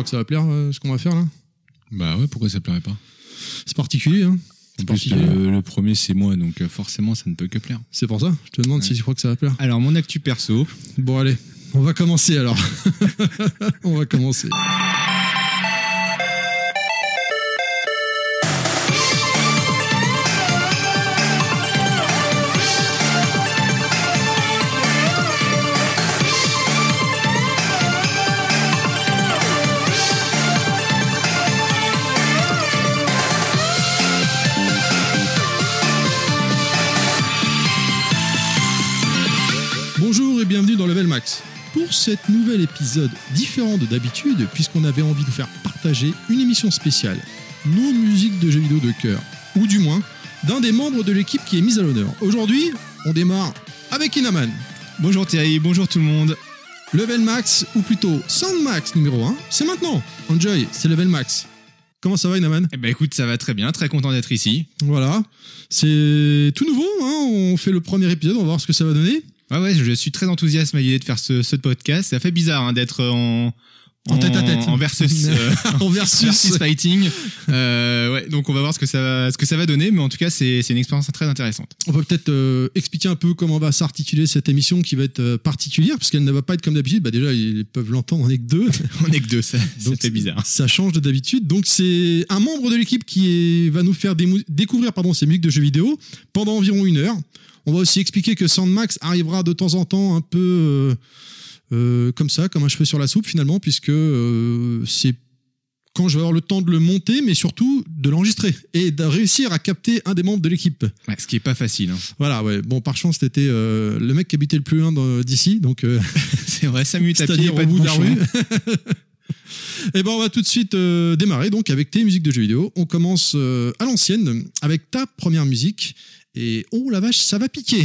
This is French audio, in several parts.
crois que ça va plaire ce qu'on va faire là? Bah ouais, pourquoi ça plairait pas? C'est particulier, hein. En plus, le premier, c'est moi, donc forcément, ça ne peut que plaire. C'est pour ça. Je te demande si tu crois que ça va plaire. Alors, mon actu perso. Bon, allez, on va commencer alors. On va commencer. Bonjour et bienvenue dans Level Max. Pour cet nouvel épisode différent de d'habitude, puisqu'on avait envie de vous faire partager une émission spéciale, nos musiques de jeux vidéo de cœur, ou du moins d'un des membres de l'équipe qui est mise à l'honneur. Aujourd'hui, on démarre avec Inaman. Bonjour Thierry, bonjour tout le monde. Level Max, ou plutôt Sound Max numéro 1, c'est maintenant. Enjoy, c'est Level Max. Comment ça va Inaman? Eh ben écoute, ça va très bien, très content d'être ici. Voilà, c'est tout nouveau, hein. On fait le premier épisode, on va voir ce que ça va donner. Ouais, je suis très enthousiaste à l'idée de faire ce podcast. Ça fait bizarre d'être en tête à tête, en versus en versus fighting. Ouais, donc on va voir ce que ça va donner, mais en tout cas c'est une expérience très intéressante. On va peut-être expliquer un peu comment va s'articuler cette émission qui va être particulière, parce qu'elle ne va pas être comme d'habitude. Bah déjà ils peuvent l'entendre, on n'est que deux. On est que deux, ça fait bizarre. Ça change de d'habitude. Donc c'est un membre de l'équipe qui va nous faire découvrir ces musiques de jeux vidéo pendant environ 1 heure. On va aussi expliquer que Soundmax arrivera de temps en temps un peu comme ça, comme un cheveu sur la soupe finalement, puisque c'est quand je vais avoir le temps de le monter, mais surtout de l'enregistrer et de réussir à capter un des membres de l'équipe. Ouais, ce qui est pas facile. Hein. Voilà, ouais. Bon, par chance, c'était le mec qui habitait le plus loin d'ici, donc c'est vrai, 5 minutes à pied, c'est-à-dire pas au de bout de la bouchon. rue. Et ben on va tout de suite démarrer donc avec tes musiques de jeux vidéo. On commence à l'ancienne avec ta première musique. Et oh la vache, ça va piquer.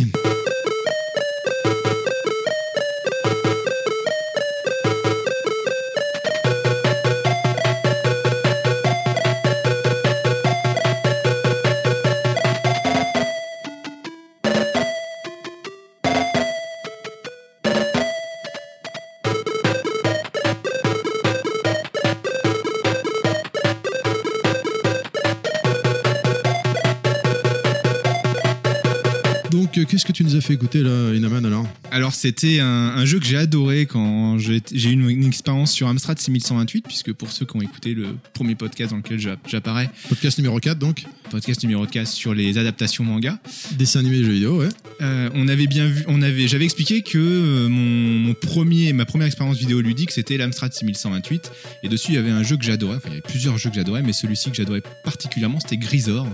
Donc, qu'est-ce que tu nous as fait écouter là, Inaman, alors? Alors, c'était un jeu que j'ai adoré quand j'ai eu une expérience sur Amstrad 6128, puisque pour ceux qui ont écouté le premier podcast dans lequel j'apparais. Podcast numéro 4, donc. Podcast numéro 4 sur les adaptations manga. Dessin animé et jeux vidéo, ouais. On avait bien vu, j'avais expliqué que ma première expérience vidéoludique, c'était l'Amstrad 6128. Et dessus, il y avait un jeu que j'adorais. Enfin, il y avait plusieurs jeux que j'adorais, mais celui-ci que j'adorais particulièrement, c'était Grisor.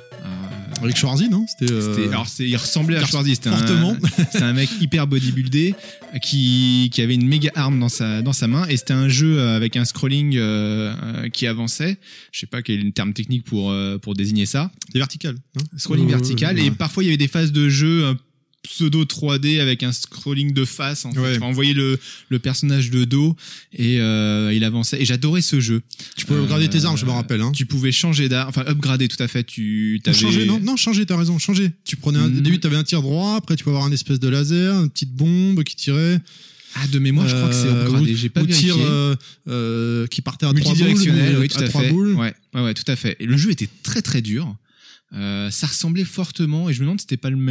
Avec Schwarzy, non? Il ressemblait à Schwarzy. C'était un mec hyper bodybuildé qui avait une méga arme dans sa main, et c'était un jeu avec un scrolling qui avançait. Je sais pas quel est le terme technique pour désigner ça. C'est vertical, non? Scrolling vertical, et parfois il y avait des phases de jeu pseudo 3D avec un scrolling de face, en fait. Ouais. Enfin, on voyait le personnage de dos et il avançait, et j'adorais ce jeu. Tu pouvais upgrader tes armes, je me rappelle, hein. Tu pouvais changer d'arme, enfin upgrader, tout à fait. Changer, non, changer, t'as raison, changer. Tu prenais au début, t'avais un tir droit, après tu peux avoir un espèce de laser, une petite bombe qui tirait. Ah, de mémoire, je crois que c'est upgradé. J'ai pas vérifié. Tir qui partait à 3 boules. Multidirectionnel, oui, tout à fait. Boules. Ouais, tout à fait. Et le jeu était très très dur. Ça ressemblait fortement, et je me demande si c'était pas le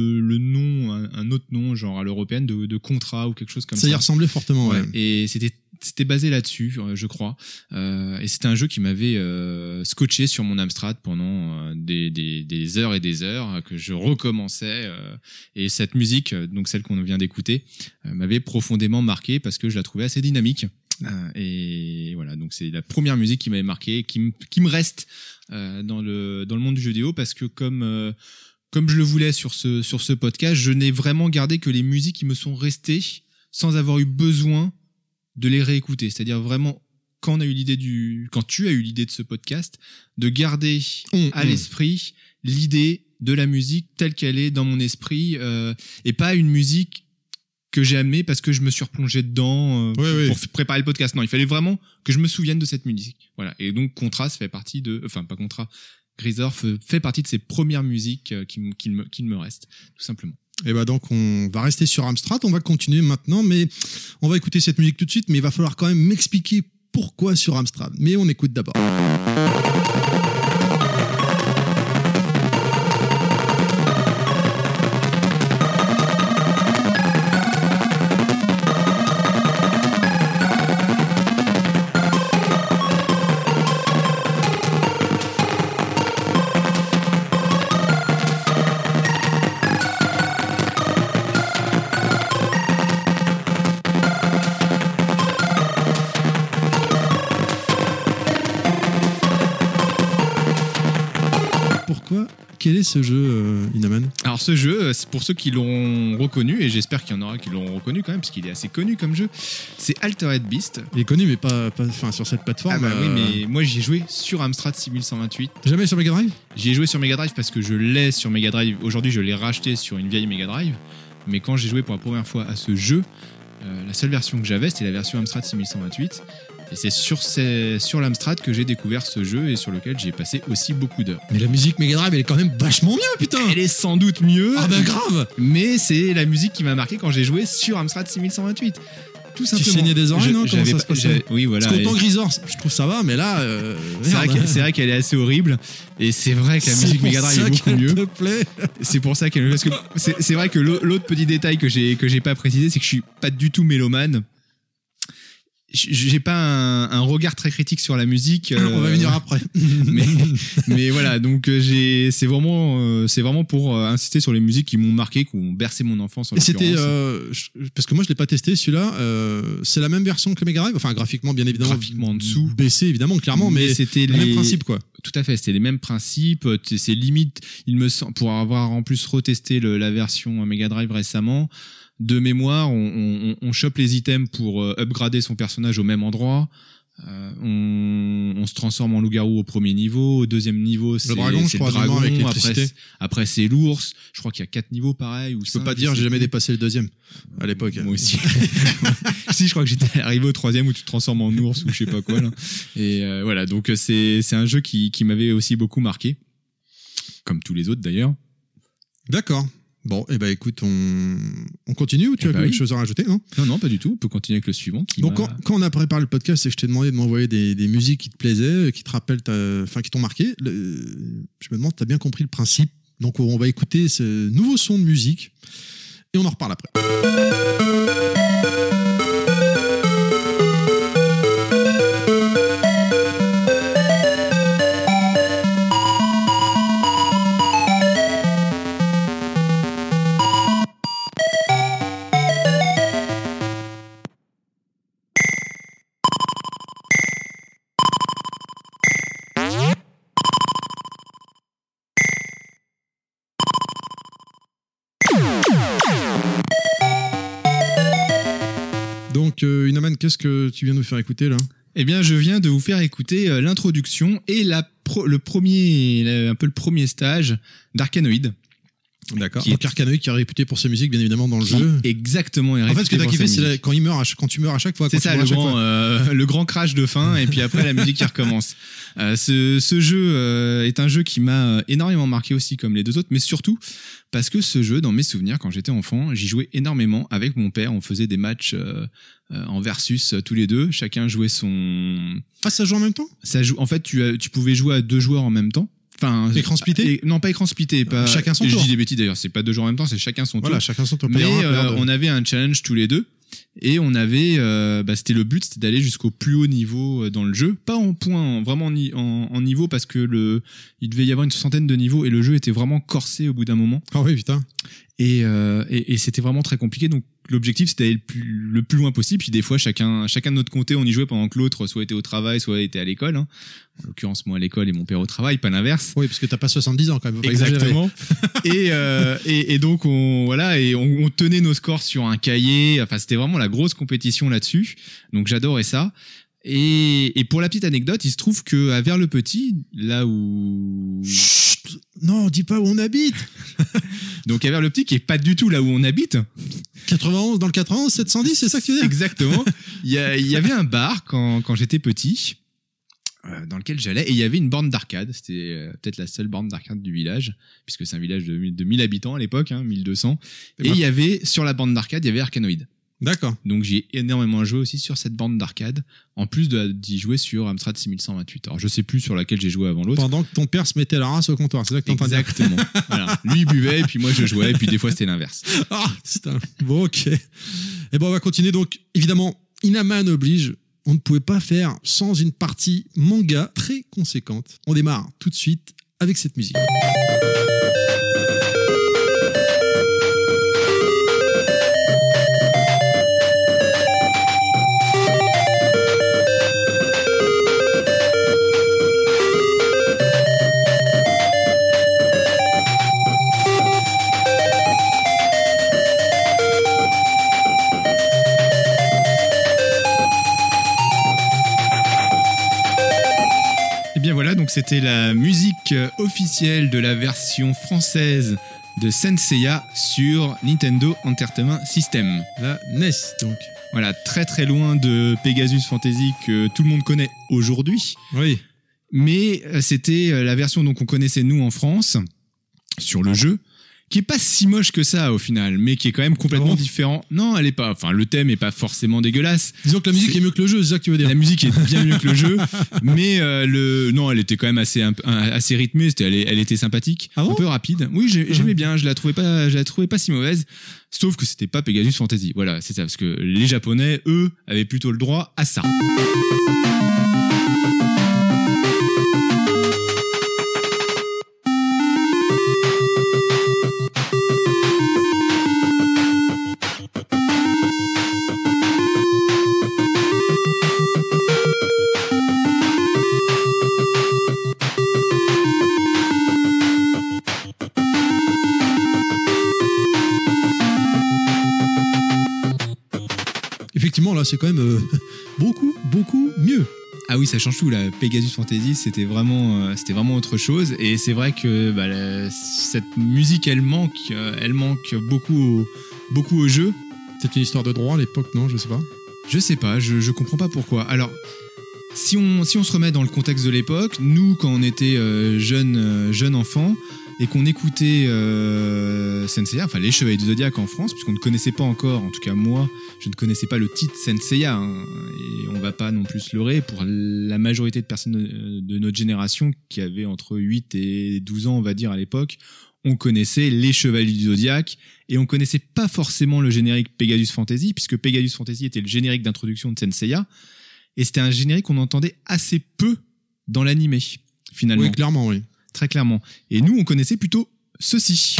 nom, un autre nom, genre à l'européenne, de Contra ou quelque chose comme ça. Ça y ressemblait fortement, ouais. Et c'était basé là-dessus, je crois. Et c'était un jeu qui m'avait scotché sur mon Amstrad pendant des heures et des heures, que je recommençais. Et cette musique, donc celle qu'on vient d'écouter, m'avait profondément marqué parce que je la trouvais assez dynamique. Et voilà, donc c'est la première musique qui m'avait marqué, qui me reste dans le monde du jeu vidéo, parce que comme je le voulais sur ce podcast, je n'ai vraiment gardé que les musiques qui me sont restées sans avoir eu besoin de les réécouter. C'est-à-dire vraiment, quand tu as eu l'idée de ce podcast, de garder à l'esprit l'idée de la musique telle qu'elle est dans mon esprit, et pas une musique que j'ai aimée parce que je me suis replongé dedans pour préparer le podcast. Non, il fallait vraiment que je me souvienne de cette musique. Voilà. Et donc Contra fait partie Grisor fait partie de ces premières musiques qu'il me reste, tout simplement. Et bah donc on va rester sur Amstrad, on va continuer maintenant, mais on va écouter cette musique tout de suite, mais il va falloir quand même m'expliquer pourquoi sur Amstrad. Mais on écoute d'abord. Quel est ce jeu, Inaman ? Alors ce jeu, c'est pour ceux qui l'auront reconnu, et j'espère qu'il y en aura qui l'auront reconnu quand même, parce qu'il est assez connu comme jeu, c'est Altered Beast. Il est connu, mais pas sur cette plateforme. Ah bah oui, mais moi j'y ai joué sur Amstrad 6128. Jamais sur Mega Drive ? J'y ai joué sur Mega Drive parce que je l'ai sur Mega Drive. Aujourd'hui, je l'ai racheté sur une vieille Mega Drive. Mais quand j'ai joué pour la première fois à ce jeu, la seule version que j'avais, c'était la version Amstrad 6128. Et c'est sur l'Amstrad que j'ai découvert ce jeu et sur lequel j'ai passé aussi beaucoup d'heures. Mais la musique Mega Drive, elle est quand même vachement mieux, putain. Elle est sans doute mieux. Ah ben grave. Mais c'est la musique qui m'a marqué quand j'ai joué sur Amstrad 6128. Tout simplement. Tu saignais des oreilles, non ? Comment ça se passait ? Oui, voilà. Parce qu'autant Grisor, je trouve ça va, mais là... c'est vrai qu'elle est assez horrible. Et c'est vrai que la musique Mega Drive est beaucoup mieux. Te plaît. C'est pour ça qu'elle... Parce que c'est vrai que l'autre petit détail que j'ai pas précisé, c'est que je suis pas du tout mélomane. J'ai pas un regard très critique sur la musique. On va venir après. mais voilà, donc c'est vraiment pour insister sur les musiques qui m'ont marqué, qui ont bercé mon enfance. Et c'était parce que moi je l'ai pas testé celui-là. C'est la même version que le Mega Drive, enfin graphiquement bien évidemment. Graphiquement en dessous. Baissé évidemment clairement, mais c'était le même principe quoi. Tout à fait, c'était les mêmes principes. C'est limite, il me semble, pour avoir en plus retesté la version Mega Drive récemment. De mémoire, on chope les items pour upgrader son personnage au même endroit. On se transforme en loup-garou au premier niveau. Au deuxième niveau, c'est le dragon. Avec après, c'est l'ours. Je crois qu'il y a 4 niveaux pareil. Ou je peux pas dire, j'ai jamais dépassé le deuxième à l'époque. Moi aussi. Si, je crois que j'étais arrivé au troisième où tu te transformes en ours ou je sais pas quoi. Là. Et voilà, donc c'est un jeu qui m'avait aussi beaucoup marqué. Comme tous les autres d'ailleurs. D'accord. Bon, et bah écoute, on continue ou tu as quelque chose à rajouter, non ? Non, pas du tout. On peut continuer avec le suivant. Donc quand on a préparé le podcast et que je t'ai demandé de m'envoyer des musiques qui te plaisaient, qui te rappellent, qui t'ont marqué, je me demande, t'as bien compris le principe. Donc on va écouter ce nouveau son de musique et on en reparle après. Donc, Inaman, qu'est-ce que tu viens de nous faire écouter là ? Eh bien, je viens de vous faire écouter l'introduction et le premier stage d'Arcanoid. D'accord. Donc Arkanoid qui est réputé pour ses musiques, bien évidemment, dans le jeu. Exactement. En fait, ce que t'as kiffé, c'est quand tu meurs à chaque fois. C'est ça, le grand crash de fin, et puis après la musique qui recommence. Ce jeu est un jeu qui m'a énormément marqué aussi, comme les deux autres, mais surtout parce que ce jeu, dans mes souvenirs, quand j'étais enfant, j'y jouais énormément avec mon père. On faisait des matchs en versus tous les deux. Chacun jouait son. Ah, ça joue en même temps ? Ça joue. En fait, tu pouvais jouer à 2 joueurs en même temps. Enfin, écran splitté ? Non, pas écran splitté. Pas... Chacun son tour. Je dis des bêtises d'ailleurs, c'est pas 2 joueurs en même temps, c'est chacun son tour. Voilà, chacun son tour. Mais on avait un challenge tous les deux. Et on avait, c'était le but, c'était d'aller jusqu'au plus haut niveau dans le jeu. Pas en points, vraiment en niveau, parce que il devait y avoir une 60aine de niveaux et le jeu était vraiment corsé au bout d'un moment. Ah oui, putain. Et c'était vraiment très compliqué. Donc, l'objectif, c'était d'aller le plus loin possible. Puis des fois, chacun de notre côté, on y jouait pendant que l'autre soit était au travail, soit était à l'école. Hein. En l'occurrence, moi à l'école et mon père au travail, pas l'inverse. Oui, parce que t'as pas 70 ans quand même. Exactement. et donc on tenait nos scores sur un cahier. Enfin, c'était vraiment la grosse compétition là-dessus. Donc j'adorais ça. Et pour la petite anecdote, il se trouve que à Vers-le-Petit, là où... Chut, non, dis pas où on habite. Donc à Vers-le-Petit, qui est pas du tout là où on habite. 91, dans le 91, 710, c'est ça que tu veux dire ? Exactement. Il y avait un bar quand j'étais petit, dans lequel j'allais, et il y avait une borne d'arcade. C'était peut-être la seule borne d'arcade du village, puisque c'est un village de 1000 habitants à l'époque, 1200. Et il y avait, sur la borne d'arcade, il y avait Arkanoid. D'accord. Donc j'y ai énormément joué aussi sur cette borne d'arcade, en plus d'y jouer sur Amstrad 6128. Alors je sais plus sur laquelle j'ai joué avant l'autre. Pendant que ton père se mettait la race au comptoir, c'est ça que t'es en train de dire. Exactement. Voilà. Lui il buvait et puis moi je jouais et puis des fois c'était l'inverse. Ah, putain. Bon, ok. Et bon, on va continuer. Donc, évidemment, Inaman oblige. On ne pouvait pas faire sans une partie manga très conséquente. On démarre tout de suite avec cette musique. Et bien voilà, donc c'était la musique officielle de la version française de Senseiya sur Nintendo Entertainment System. La NES, donc. Voilà, très très loin de Pegasus Fantasy que tout le monde connaît aujourd'hui. Oui. Mais c'était la version donc qu'on connaissait nous en France sur le jeu, qui est pas si moche que ça au final, mais qui est quand même complètement différent. Non, elle est pas. Enfin, le thème est pas forcément dégueulasse. Disons que la musique est mieux que le jeu, c'est ça que tu veux dire. La musique est bien mieux que le jeu, mais non, elle était quand même assez rythmée. Elle était sympathique, Ah bon un peu rapide. Oui, j'aimais bien. Je la trouvais pas si mauvaise. Sauf que c'était pas Pegasus Fantasy. Voilà, c'est ça, parce que les Japonais, eux, avaient plutôt le droit à ça. Effectivement, là, c'est quand même beaucoup mieux. Ah oui, ça change tout. La Pegasus Fantasy, c'était vraiment autre chose. Et c'est vrai que cette musique, elle manque beaucoup au jeu. C'est une histoire de droit à l'époque, non? Je sais pas. Je sais pas, je comprends pas pourquoi. Alors, si on se remet dans le contexte de l'époque, nous, quand on était jeunes enfants, et qu'on écoutait Senseiya, enfin les Chevaliers du Zodiaque en France, puisqu'on ne connaissait pas encore, en tout cas moi, je ne connaissais pas le titre Senseiya, hein, et on va pas non plus se leurrer, pour la majorité de personnes de notre génération, qui avaient entre 8 et 12 ans, on va dire, à l'époque, on connaissait les Chevaliers du Zodiaque, et on connaissait pas forcément le générique Pegasus Fantasy, puisque Pegasus Fantasy était le générique d'introduction de Senseiya, et c'était un générique qu'on entendait assez peu dans l'animé, finalement. Oui, clairement, oui. Très clairement. Et nous, on connaissait plutôt ceci.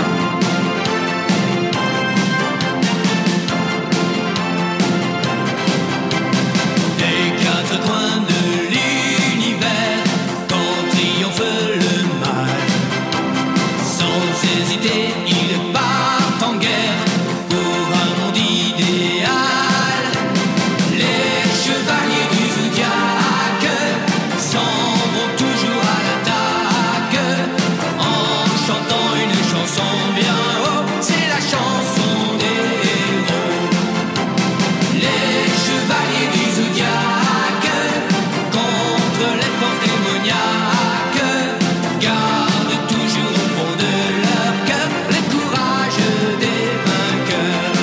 Des quatre coins de l'univers, quand triomphe le mal, sans hésiter, ils partent en guerre pour un monde idéal. Les chevaliers du Zodiaque s'en vont toujours à l'attaque, en chantant une chanson bien haut, c'est la chanson des héros. Les chevaliers du Zodiaque, contre les forces démoniaques, gardent toujours au fond de leur cœur le courage des vainqueurs.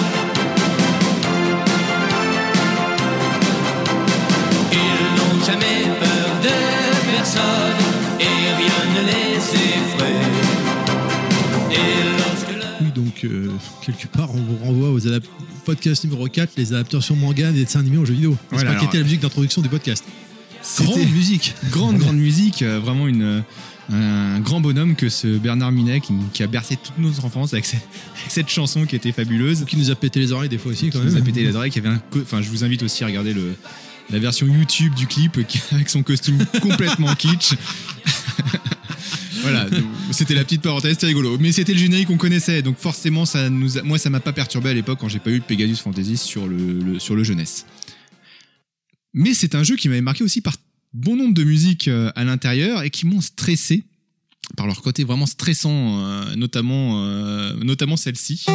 Ils n'ont jamais peur de personne et rien ne les effraie. Et lorsque le... Oui, donc, quelque part, on vous renvoie au podcast numéro 4, les adaptations manga des dessins animés aux jeux vidéo. C'est Voilà, pas qui alors, était la musique d'introduction du podcast. C'était- Grande musique. Grande musique, vraiment un grand bonhomme que ce Bernard Minet qui a bercé toute notre enfance avec cette chanson qui était fabuleuse. Qui nous a pété les oreilles des fois aussi, quand Qui même. nous a pété les oreilles, qui avait enfin, je vous invite aussi à regarder la version YouTube du clip avec son costume complètement kitsch. Voilà, donc, c'était la petite parenthèse, c'était rigolo. Mais c'était le générique qu'on connaissait, donc forcément, moi, ça m'a pas perturbé à l'époque quand j'ai pas eu le Pegasus Fantasy sur le jeunesse. Mais c'est un jeu qui m'avait marqué aussi par bon nombre de musiques à l'intérieur et qui m'ont stressé par leur côté vraiment stressant, notamment celle-ci.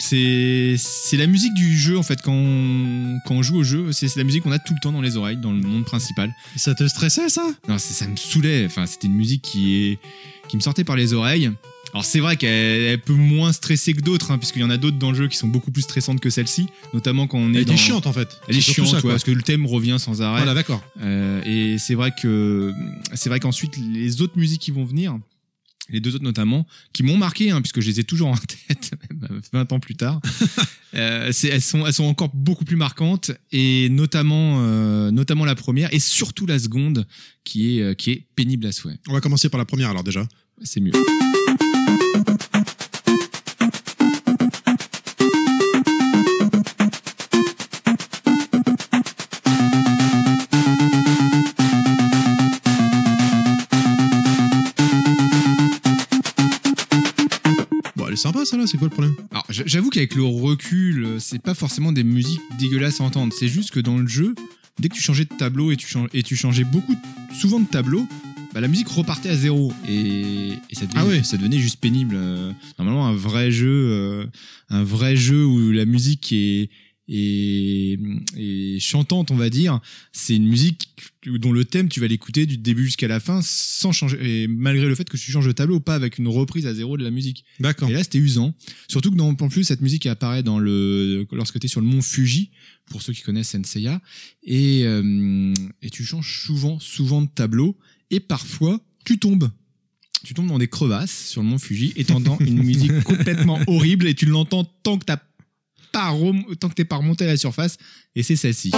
c'est la musique du jeu en fait quand on joue au jeu, c'est la musique qu'on a tout le temps dans les oreilles dans le monde principal. Ça te stressait ça? Non, ça me saoulait. Enfin, c'était une musique qui me sortait par les oreilles. Alors c'est vrai qu'elle peut moins stresser que d'autres, hein, puisqu'il y en a d'autres dans le jeu qui sont beaucoup plus stressantes que celle-ci, notamment quand on est. Elle est chiante en fait. Elle est C'est surtout chiante, ça, quoi. parce que le thème revient sans arrêt. Voilà, d'accord. Et c'est vrai qu'ensuite les autres musiques qui vont venir, les deux autres notamment, qui m'ont marqué, hein, puisque je les ai toujours en tête, même 20 ans plus tard, elles sont encore beaucoup plus marquantes, et notamment la première, et surtout la seconde, qui est pénible à souhait. On va commencer par la première alors déjà. C'est mieux. C'est sympa ça là, c'est quoi le problème? Alors j'avoue qu'avec le recul, c'est pas forcément des musiques dégueulasses à entendre, c'est juste que dans le jeu, dès que tu changeais de tableau et tu changeais souvent de tableau, bah, la musique repartait à zéro et ça devenait juste pénible. Normalement un vrai jeu où la musique est chantante, on va dire, c'est une musique dont le thème tu vas l'écouter du début jusqu'à la fin sans changer, et malgré le fait que tu changes de tableau, pas avec une reprise à zéro de la musique. D'accord. Et là c'était usant, surtout que en plus cette musique apparaît lorsque t'es sur le mont Fuji, pour ceux qui connaissent Senseiya, et tu changes souvent de tableau, et parfois tu tombes dans des crevasses sur le mont Fuji et t'entends une musique complètement horrible, et tu l'entends tant que t'es pas remonté à la surface, et c'est celle-ci.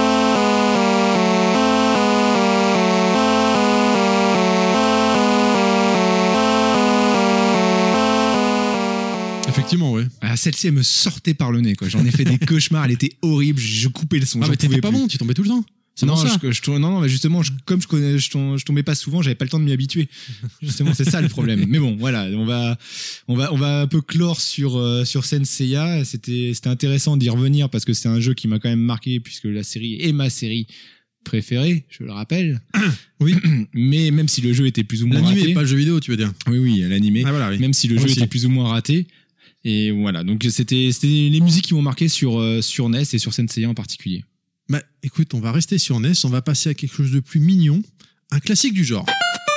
Effectivement, ouais. Ah, celle-ci, elle me sortait par le nez, quoi. J'en ai fait des cauchemars, elle était horrible, je coupais le son. Ah, mais t'étais pas bon, tu tombais tout le temps. Non, mais justement, comme je tombais pas souvent, j'avais pas le temps de m'y habituer. Justement, c'est ça le problème. Mais bon, voilà, on va un peu clore sur Senseiya. C'était intéressant d'y revenir parce que c'est un jeu qui m'a quand même marqué, puisque la série est ma série préférée, je le rappelle. Oui. Mais même si le jeu était plus ou moins l'animé, raté. pas le jeu vidéo, tu veux dire? Oui, l'animé. Ah, voilà, oui. Même si le jeu était plus ou moins raté. Et voilà, donc c'était les musiques qui m'ont marqué sur NES et sur Senseiya en particulier. Bah écoute, on va rester sur NES, on va passer à quelque chose de plus mignon, un classique du genre.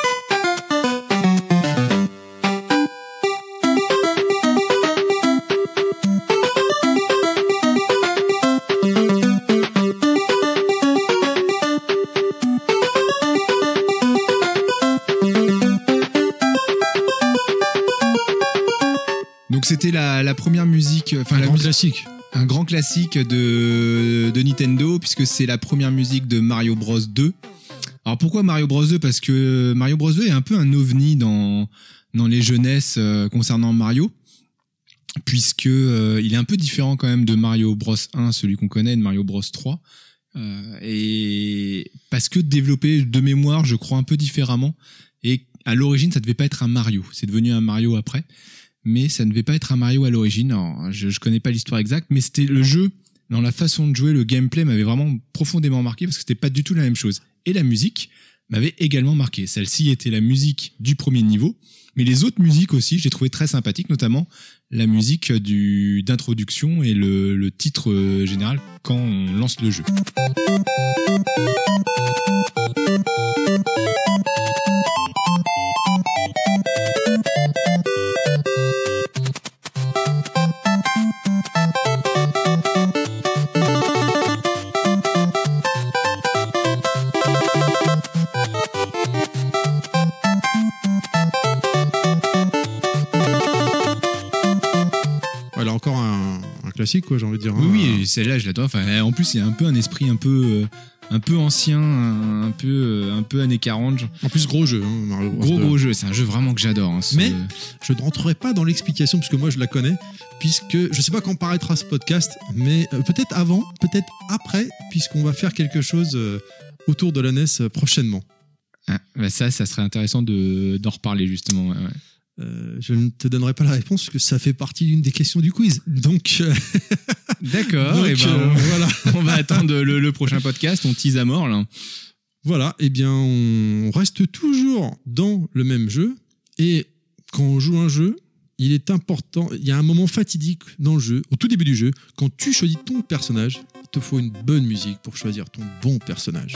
Donc c'était la première musique, enfin un grand classique. Un grand classique de Nintendo, puisque c'est la première musique de Mario Bros 2. Alors pourquoi Mario Bros 2? Parce que Mario Bros 2 est un peu un ovni dans les jeunesses concernant Mario, puisque il est un peu différent quand même de Mario Bros 1, celui qu'on connaît, de Mario Bros 3. Et parce que développé de mémoire, je crois un peu différemment, et à l'origine ça devait pas être un Mario, c'est devenu un Mario après. Mais ça ne devait pas être un Mario à l'origine. Alors, je connais pas l'histoire exacte, mais c'était le jeu, dans la façon de jouer, le gameplay m'avait vraiment profondément marqué parce que c'était pas du tout la même chose. Et la musique m'avait également marqué. Celle-ci était la musique du premier niveau, mais les autres musiques aussi, j'ai trouvé très sympathiques, notamment la musique d'introduction et le titre général quand on lance le jeu. Voilà, encore un classique, quoi, j'ai envie de dire. Oui, celle-là, je l'adore. Enfin, en plus, il y a un peu un esprit un peu ancien, un peu années 40. En plus, gros jeu. Hein, Mario Bros. Gros jeu, c'est un jeu vraiment que j'adore. Hein, mais je ne rentrerai pas dans l'explication, puisque moi je la connais, puisque je ne sais pas quand paraîtra ce podcast, mais peut-être avant, peut-être après, puisqu'on va faire quelque chose autour de la NES prochainement. Ah, bah ça serait intéressant d'en reparler justement. Ouais. Je ne te donnerai pas la réponse parce que ça fait partie d'une des questions du quiz. Donc, d'accord. Et voilà. On va attendre le prochain podcast. On tease à mort là. Voilà. Eh bien, on reste toujours dans le même jeu. Et quand on joue un jeu, il est important, il y a un moment fatidique dans le jeu, au tout début du jeu, quand tu choisis ton personnage, il te faut une bonne musique pour choisir ton bon personnage.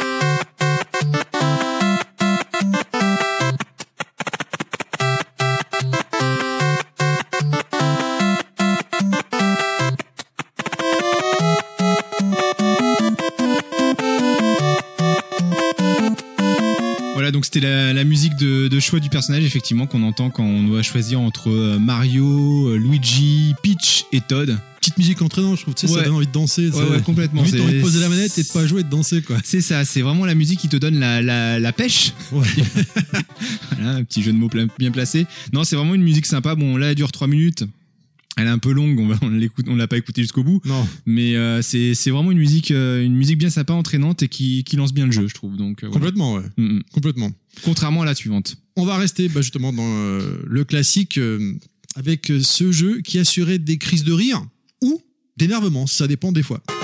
Voilà, donc c'était la musique de choix du personnage, effectivement, qu'on entend quand on doit choisir entre Mario, Luigi, Peach et Todd. Petite musique entraînante, je trouve, tu sais, Ouais. ça donne envie de danser. Ouais, complètement. Limite, t'as envie de poser la manette et de pas jouer et de danser, quoi. C'est ça, c'est vraiment la musique qui te donne la pêche. Ouais. Voilà, un petit jeu de mots bien placé. Non, c'est vraiment une musique sympa. Bon, là, elle dure 3 minutes. Elle est un peu longue, on l'a pas écoutée jusqu'au bout. Non. Mais c'est vraiment une musique bien sympa, entraînante et qui lance bien le jeu, je trouve. Donc, voilà. Complètement, ouais. Mm-mm. Complètement. Contrairement à la suivante. On va rester justement dans le classique avec ce jeu qui assurait des crises de rire ou d'énervement, ça dépend des fois.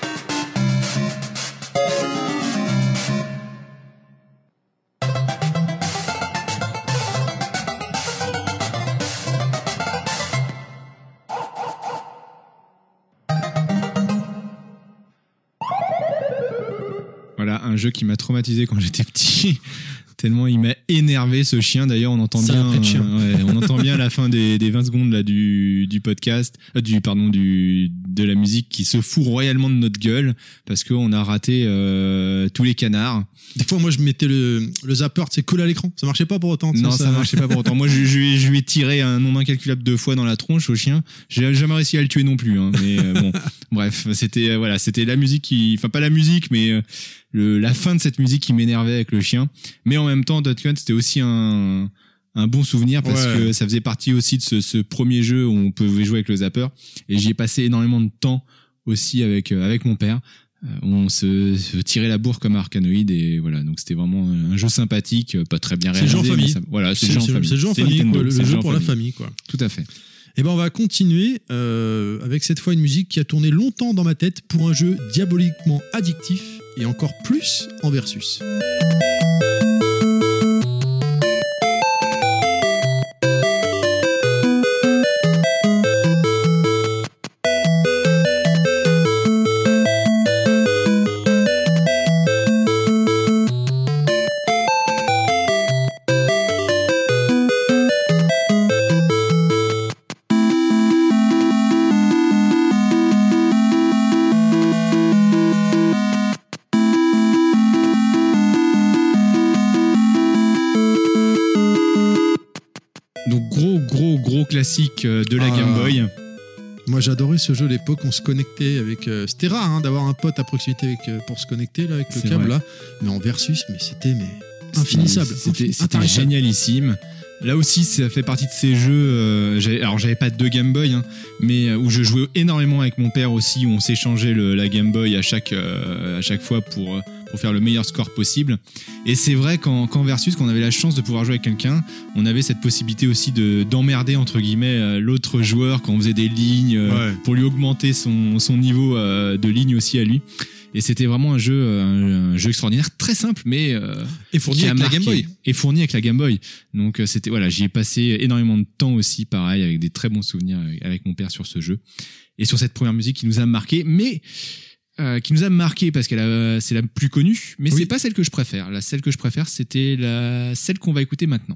Voilà, un jeu qui m'a traumatisé quand j'étais petit. Tellement il m'a énervé, ce chien. D'ailleurs, on entend Ça bien, a pris de chien. on entend bien à la fin des 20 secondes là du podcast, de la musique qui se fout royalement de notre gueule parce qu'on a raté tous les canards. Des fois, moi, je mettais le zapper, tu sais, collé à l'écran. Ça marchait pas pour autant. Non, ça marchait pas pour autant. Moi, je lui ai tiré un nombre incalculable de fois dans la tronche au chien. J'ai jamais réussi à le tuer non plus. Hein, mais bon, bref, c'était la musique enfin pas la musique, mais la fin de cette musique qui m'énervait avec le chien. Mais en même temps, Dot Hunt, c'était aussi un bon souvenir parce que ça faisait partie aussi de ce premier jeu où on pouvait jouer avec le zapper. Et j'y ai passé énormément de temps aussi avec mon père. On se tirait la bourre comme Arkanoid et voilà, donc c'était vraiment un jeu sympathique, pas très bien réalisé. C'est le jeu en famille. Voilà, c'est le jeu en famille. C'est le jeu en C'est famille, Nintendo, quoi, le c'est jeu pour la famille, quoi. Tout à fait. Et ben, on va continuer avec cette fois une musique qui a tourné longtemps dans ma tête pour un jeu diaboliquement addictif et encore plus en versus. Donc gros classique de la Game Boy. Moi, j'adorais ce jeu à l'époque. On se connectait avec. C'était rare hein, d'avoir un pote à proximité pour se connecter là, avec le C'est câble vrai. là. Mais en versus, mais c'était infinissable. C'était Intarissable. génialissime. Là aussi, ça fait partie de ces jeux. J'avais pas deux Game Boy, hein, mais où je jouais énormément avec mon père aussi, où on s'échangeait la Game Boy à chaque fois pour faire le meilleur score possible. Et c'est vrai qu'en versus, quand on avait la chance de pouvoir jouer avec quelqu'un, on avait cette possibilité aussi d'emmerder entre guillemets l'autre joueur quand on faisait des lignes pour lui augmenter son niveau de ligne aussi à lui. Et c'était vraiment un jeu extraordinaire, très simple, mais Et fourni qui a avec la marqué. Game Boy. Et fourni avec la Game Boy. Donc c'était j'y ai passé énormément de temps aussi, pareil, avec des très bons souvenirs avec mon père sur ce jeu et sur cette première musique qui nous a marqué, mais qui nous a marqué parce qu'elle c'est la plus connue, mais c'est pas celle que je préfère. Celle que je préfère, c'était celle qu'on va écouter maintenant.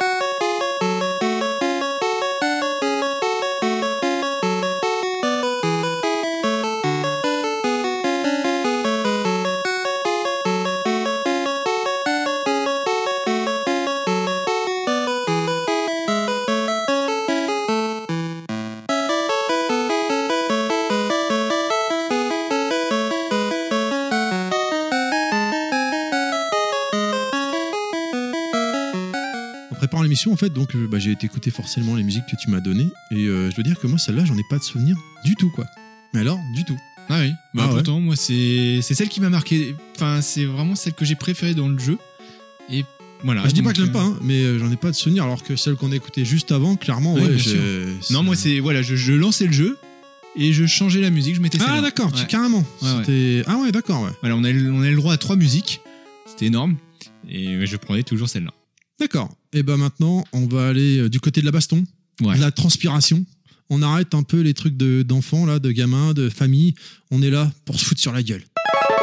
En préparant l'émission, en fait, donc j'ai été écouter forcément les musiques que tu m'as données. Et je dois dire que moi, celle-là, j'en ai pas de souvenir du tout, quoi. Mais alors, du tout. Ah oui, Ah ouais. pourtant, moi, c'est celle qui m'a marqué. Enfin, c'est vraiment celle que j'ai préférée dans le jeu. Et voilà. Je dis pas donc, que j'aime pas, hein, mais j'en ai pas de souvenir. Alors que celle qu'on a écoutée juste avant, clairement, Oui, ouais, bien j'ai. Non, moi, je lançais le jeu et je changeais la musique, je mettais celle-là. Ah, d'accord, Ouais. carrément. Ouais, ouais. C'était. Ah, ouais, d'accord, ouais. Voilà, on avait le droit à 3 musiques. C'était énorme. Et je prenais toujours celle-là. D'accord. Et ben maintenant, on va aller du côté de la baston. Ouais. de la transpiration. On arrête un peu les trucs d'enfants, là, de gamins, de famille. On est là pour se foutre sur la gueule.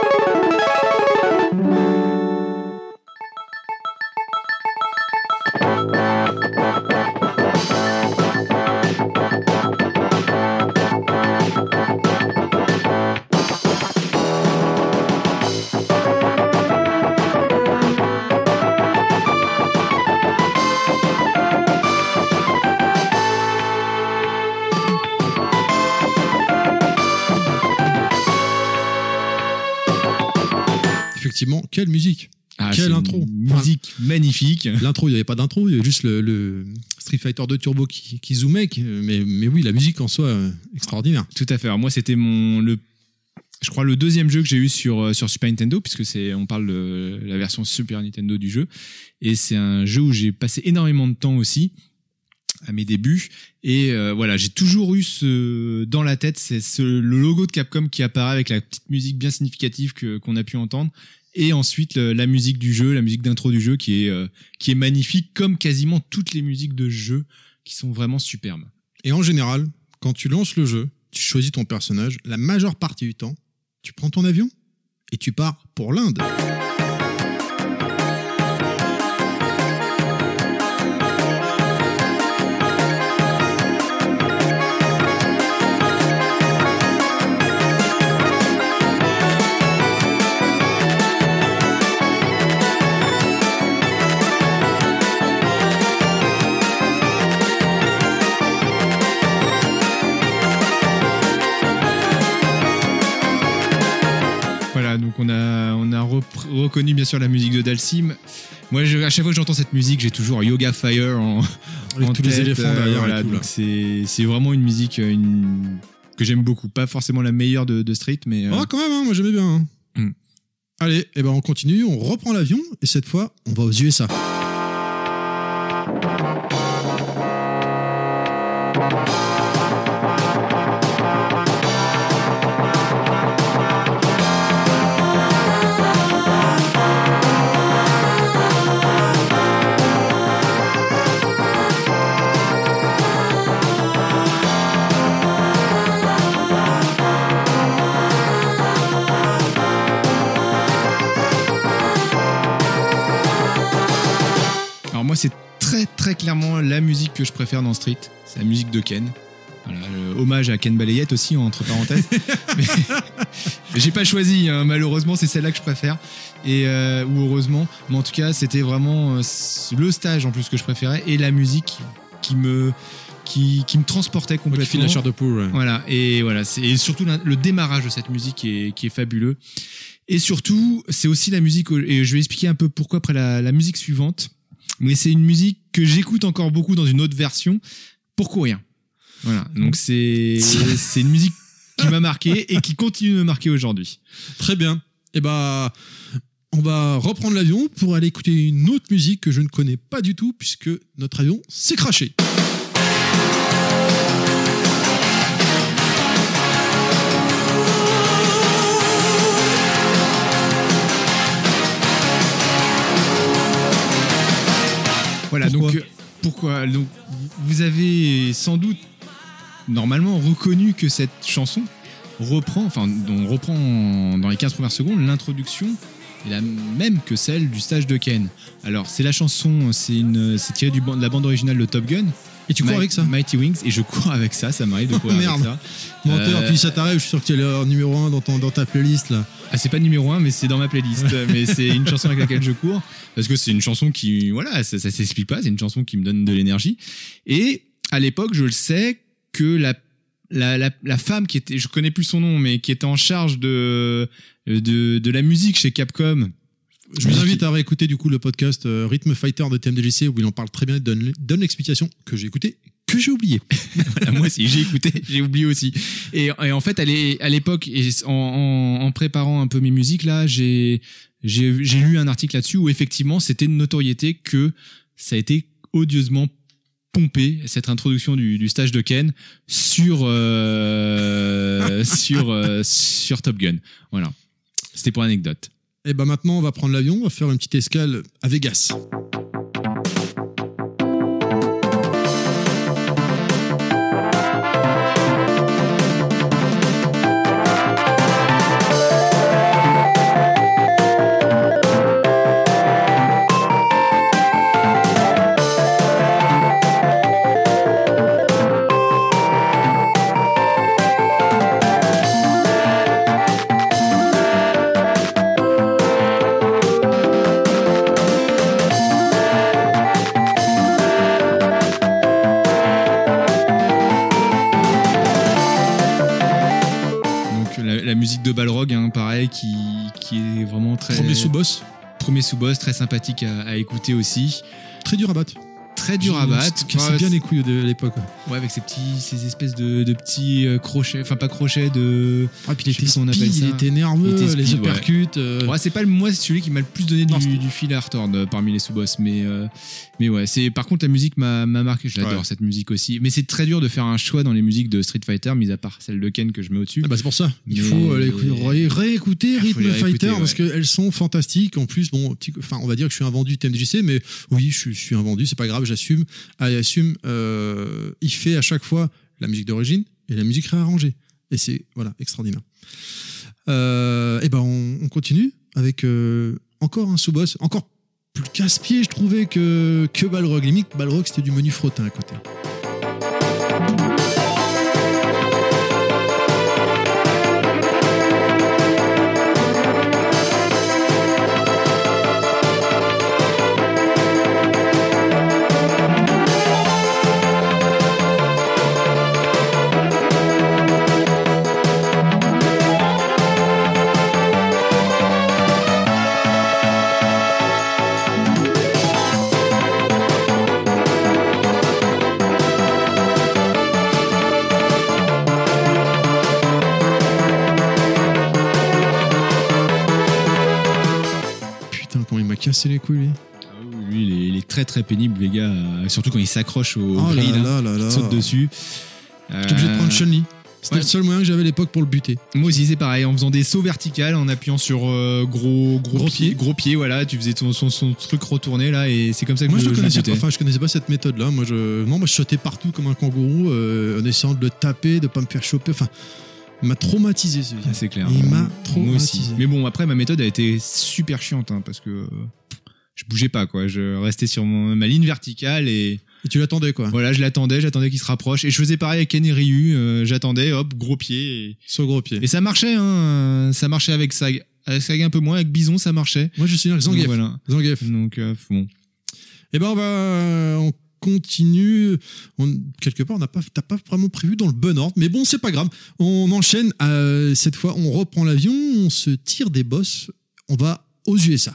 Effectivement, quelle musique! Quelle c'est intro. une musique magnifique. L'intro, il n'y avait pas d'intro, il y avait juste le Street Fighter 2 Turbo qui zoomait. Mais oui, la musique en soi, extraordinaire. Tout à fait. Alors moi, c'était je crois le deuxième jeu que j'ai eu sur Super Nintendo, puisque on parle de la version Super Nintendo du jeu. Et c'est un jeu où j'ai passé énormément de temps aussi à mes débuts. Et voilà, j'ai toujours eu dans la tête, le logo de Capcom qui apparaît avec la petite musique bien significative qu'on a pu entendre. Et ensuite la musique du jeu, la musique d'intro du jeu qui est magnifique, comme quasiment toutes les musiques de jeu qui sont vraiment superbes. Et en général, quand tu lances le jeu, tu choisis ton personnage, la majeure partie du temps, tu prends ton avion et tu pars pour l'Inde. Voilà, donc on a reconnu bien sûr la musique de Dalsim. Moi, à chaque fois que j'entends cette musique, j'ai toujours Yoga Fire en Avec tous tête, les éléphants derrière. voilà, et tout, donc là. c'est vraiment une musique que j'aime beaucoup. Pas forcément la meilleure de Street, mais Ah, quand même, hein, moi j'aimais bien. Hein. Mm. Allez, on continue, on reprend l'avion et cette fois, on va aux USA. alors moi, c'est très très clairement la musique que je préfère dans Street. C'est la musique de Ken. Voilà, hommage à Ken Balayette aussi, entre parenthèses. mais j'ai pas choisi, hein, malheureusement, c'est celle-là que je préfère. Ou heureusement. Mais en tout cas, c'était vraiment le stage en plus que je préférais et la musique qui me transportait Qui complètement. file la chair de poule. Ouais. Voilà, et surtout le démarrage de cette musique qui est fabuleux. Et surtout, c'est aussi la musique, et je vais expliquer un peu pourquoi après la musique suivante. Mais c'est une musique que j'écoute encore beaucoup dans une autre version pour courir. Voilà, donc c'est une musique qui m'a marqué et qui continue de me marquer aujourd'hui. Très bien. On va reprendre l'avion pour aller écouter une autre musique que je ne connais pas du tout puisque notre avion s'est crashé. Voilà, pourquoi donc vous avez sans doute normalement reconnu que cette chanson reprend dans les 15 premières secondes l'introduction est la même que celle du stage de Ken. Alors c'est la chanson, c'est tiré de la bande originale de Top Gun. Et tu cours avec ça? Mighty Wings, et je cours avec ça m'arrive de courir avec Merde. ça. Menteur, puis ça t'arrive, je suis sûr que tu es le numéro 1 dans ta playlist là. Ah, c'est pas numéro 1, mais c'est dans ma playlist. Mais c'est une chanson avec laquelle je cours. Parce que c'est une chanson qui, voilà, ça s'explique pas. C'est une chanson qui me donne de l'énergie. Et à l'époque, je le sais que la femme qui était, je connais plus son nom, mais qui était en charge de la musique chez Capcom. Je vous invite à réécouter du coup le podcast Rhythm Fighter de TMDJC où il en parle très bien, donne l'explication que j'ai écouté, que j'ai oublié. Voilà, moi aussi, j'ai écouté, j'ai oublié aussi. Et en fait, à l'époque, et en préparant un peu mes musiques là, j'ai lu un article là-dessus où effectivement, c'était une notoriété que ça a été odieusement pompé, cette introduction du stage de Ken sur Top Gun. Voilà. C'était pour l'anecdote. Et maintenant, on va prendre l'avion, on va faire une petite escale à Vegas. de Balrog, hein, pareil, qui est vraiment très... Premier sous-boss, très sympathique à écouter aussi. Très dur à battre. Très dur à battre. C'est bien les couilles de l'époque. Ouais, avec ces espèces de petits crochets, enfin pas crochets, de... Ah, puis il était nerveux, les uppercuts. Ouais, c'est pas moi, c'est celui qui m'a le plus donné du fil à retordre parmi les sous-boss, mais ouais, par contre la musique m'a marqué, je l'adore cette musique aussi, mais c'est très dur de faire un choix dans les musiques de Street Fighter, mis à part celle de Ken que je mets au-dessus. Ah bah c'est pour ça, il faut réécouter Rhythm Fighter parce qu'elles sont fantastiques. En plus, bon, on va dire que je suis un vendu TMDJC, mais oui, je suis un vendu, c'est pas grave, j'assume. Il fait à chaque fois la musique d'origine et la musique réarrangée, et c'est extraordinaire. Et ben on continue avec encore un sous-boss, encore plus casse-pied, je trouvais que Balrog. Limite, Balrog c'était du menu frottin à côté. Casser les couilles, lui. Lui, il est très très pénible, les gars. Surtout quand il s'accroche au grill, il saute dessus. J'étais obligé de prendre Chun-Li. C'était le seul moyen que j'avais à l'époque pour le buter. Moi aussi, c'est pareil. En faisant des sauts verticales, en appuyant sur gros pied, voilà, tu faisais son truc retourné là, et c'est comme ça que je connaissais pas cette méthode là. Moi je sautais partout comme un kangourou en essayant de le taper, de pas me faire choper. Enfin, il m'a traumatisé ce vieux. C'est clair. Il m'a traumatisé. Mais bon, après ma méthode a été super chiante, hein, parce que je bougeais pas, quoi. Je restais sur ma ligne verticale et tu l'attendais, quoi. Voilà, j'attendais qu'il se rapproche, et je faisais pareil avec Ken et Ryu. J'attendais, hop, gros pied. Sur gros pied. Et ça marchait, hein. Ça marchait avec Sag. Avec Sag un peu moins, avec Bison ça marchait. Moi je suis avec Zangief. Voilà. Zangief. Donc bon. Et ben on continue. Quelque part, t'as pas vraiment prévu dans le bon ordre, mais bon, c'est pas grave. On enchaîne. Cette fois, on reprend l'avion, on se tire des boss. On va aux USA.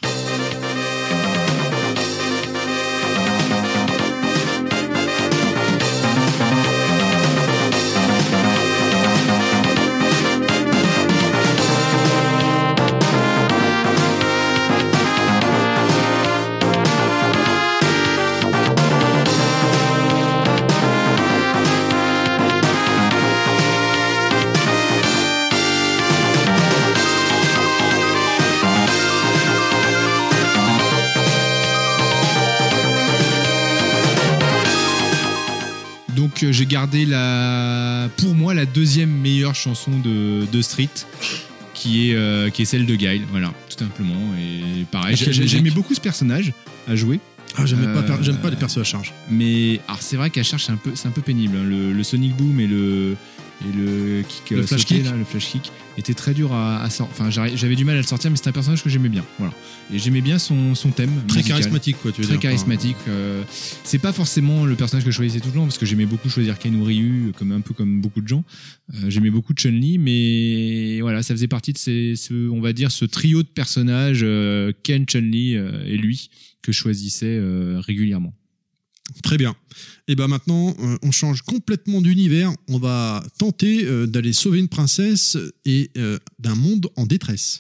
Donc j'ai gardé pour moi la deuxième meilleure chanson de Street, qui est celle de Guile, voilà, tout simplement. Et pareil, j'aimais beaucoup ce personnage à jouer. Ah, j'aime pas les persos à charge. Mais alors c'est vrai qu'à charge c'est un peu pénible, hein. Le Sonic Boom et le kick, le flash kick. Là, le flash kick était très dur à sortir. Enfin, j'avais du mal à le sortir, mais c'est un personnage que j'aimais bien. Voilà. Et j'aimais bien son thème. Très musical. Charismatique, quoi, tu veux très dire. Très charismatique. C'est pas forcément le personnage que je choisissais tout le temps, parce que j'aimais beaucoup choisir Ken ou Ryu, un peu comme beaucoup de gens. J'aimais beaucoup Chun-Li, mais voilà, ça faisait partie de on va dire, ce trio de personnages, Ken, Chun-Li et lui, que je choisissais régulièrement. Très bien. Et ben maintenant, on change complètement d'univers. On va tenter d'aller sauver une princesse et d'un monde en détresse.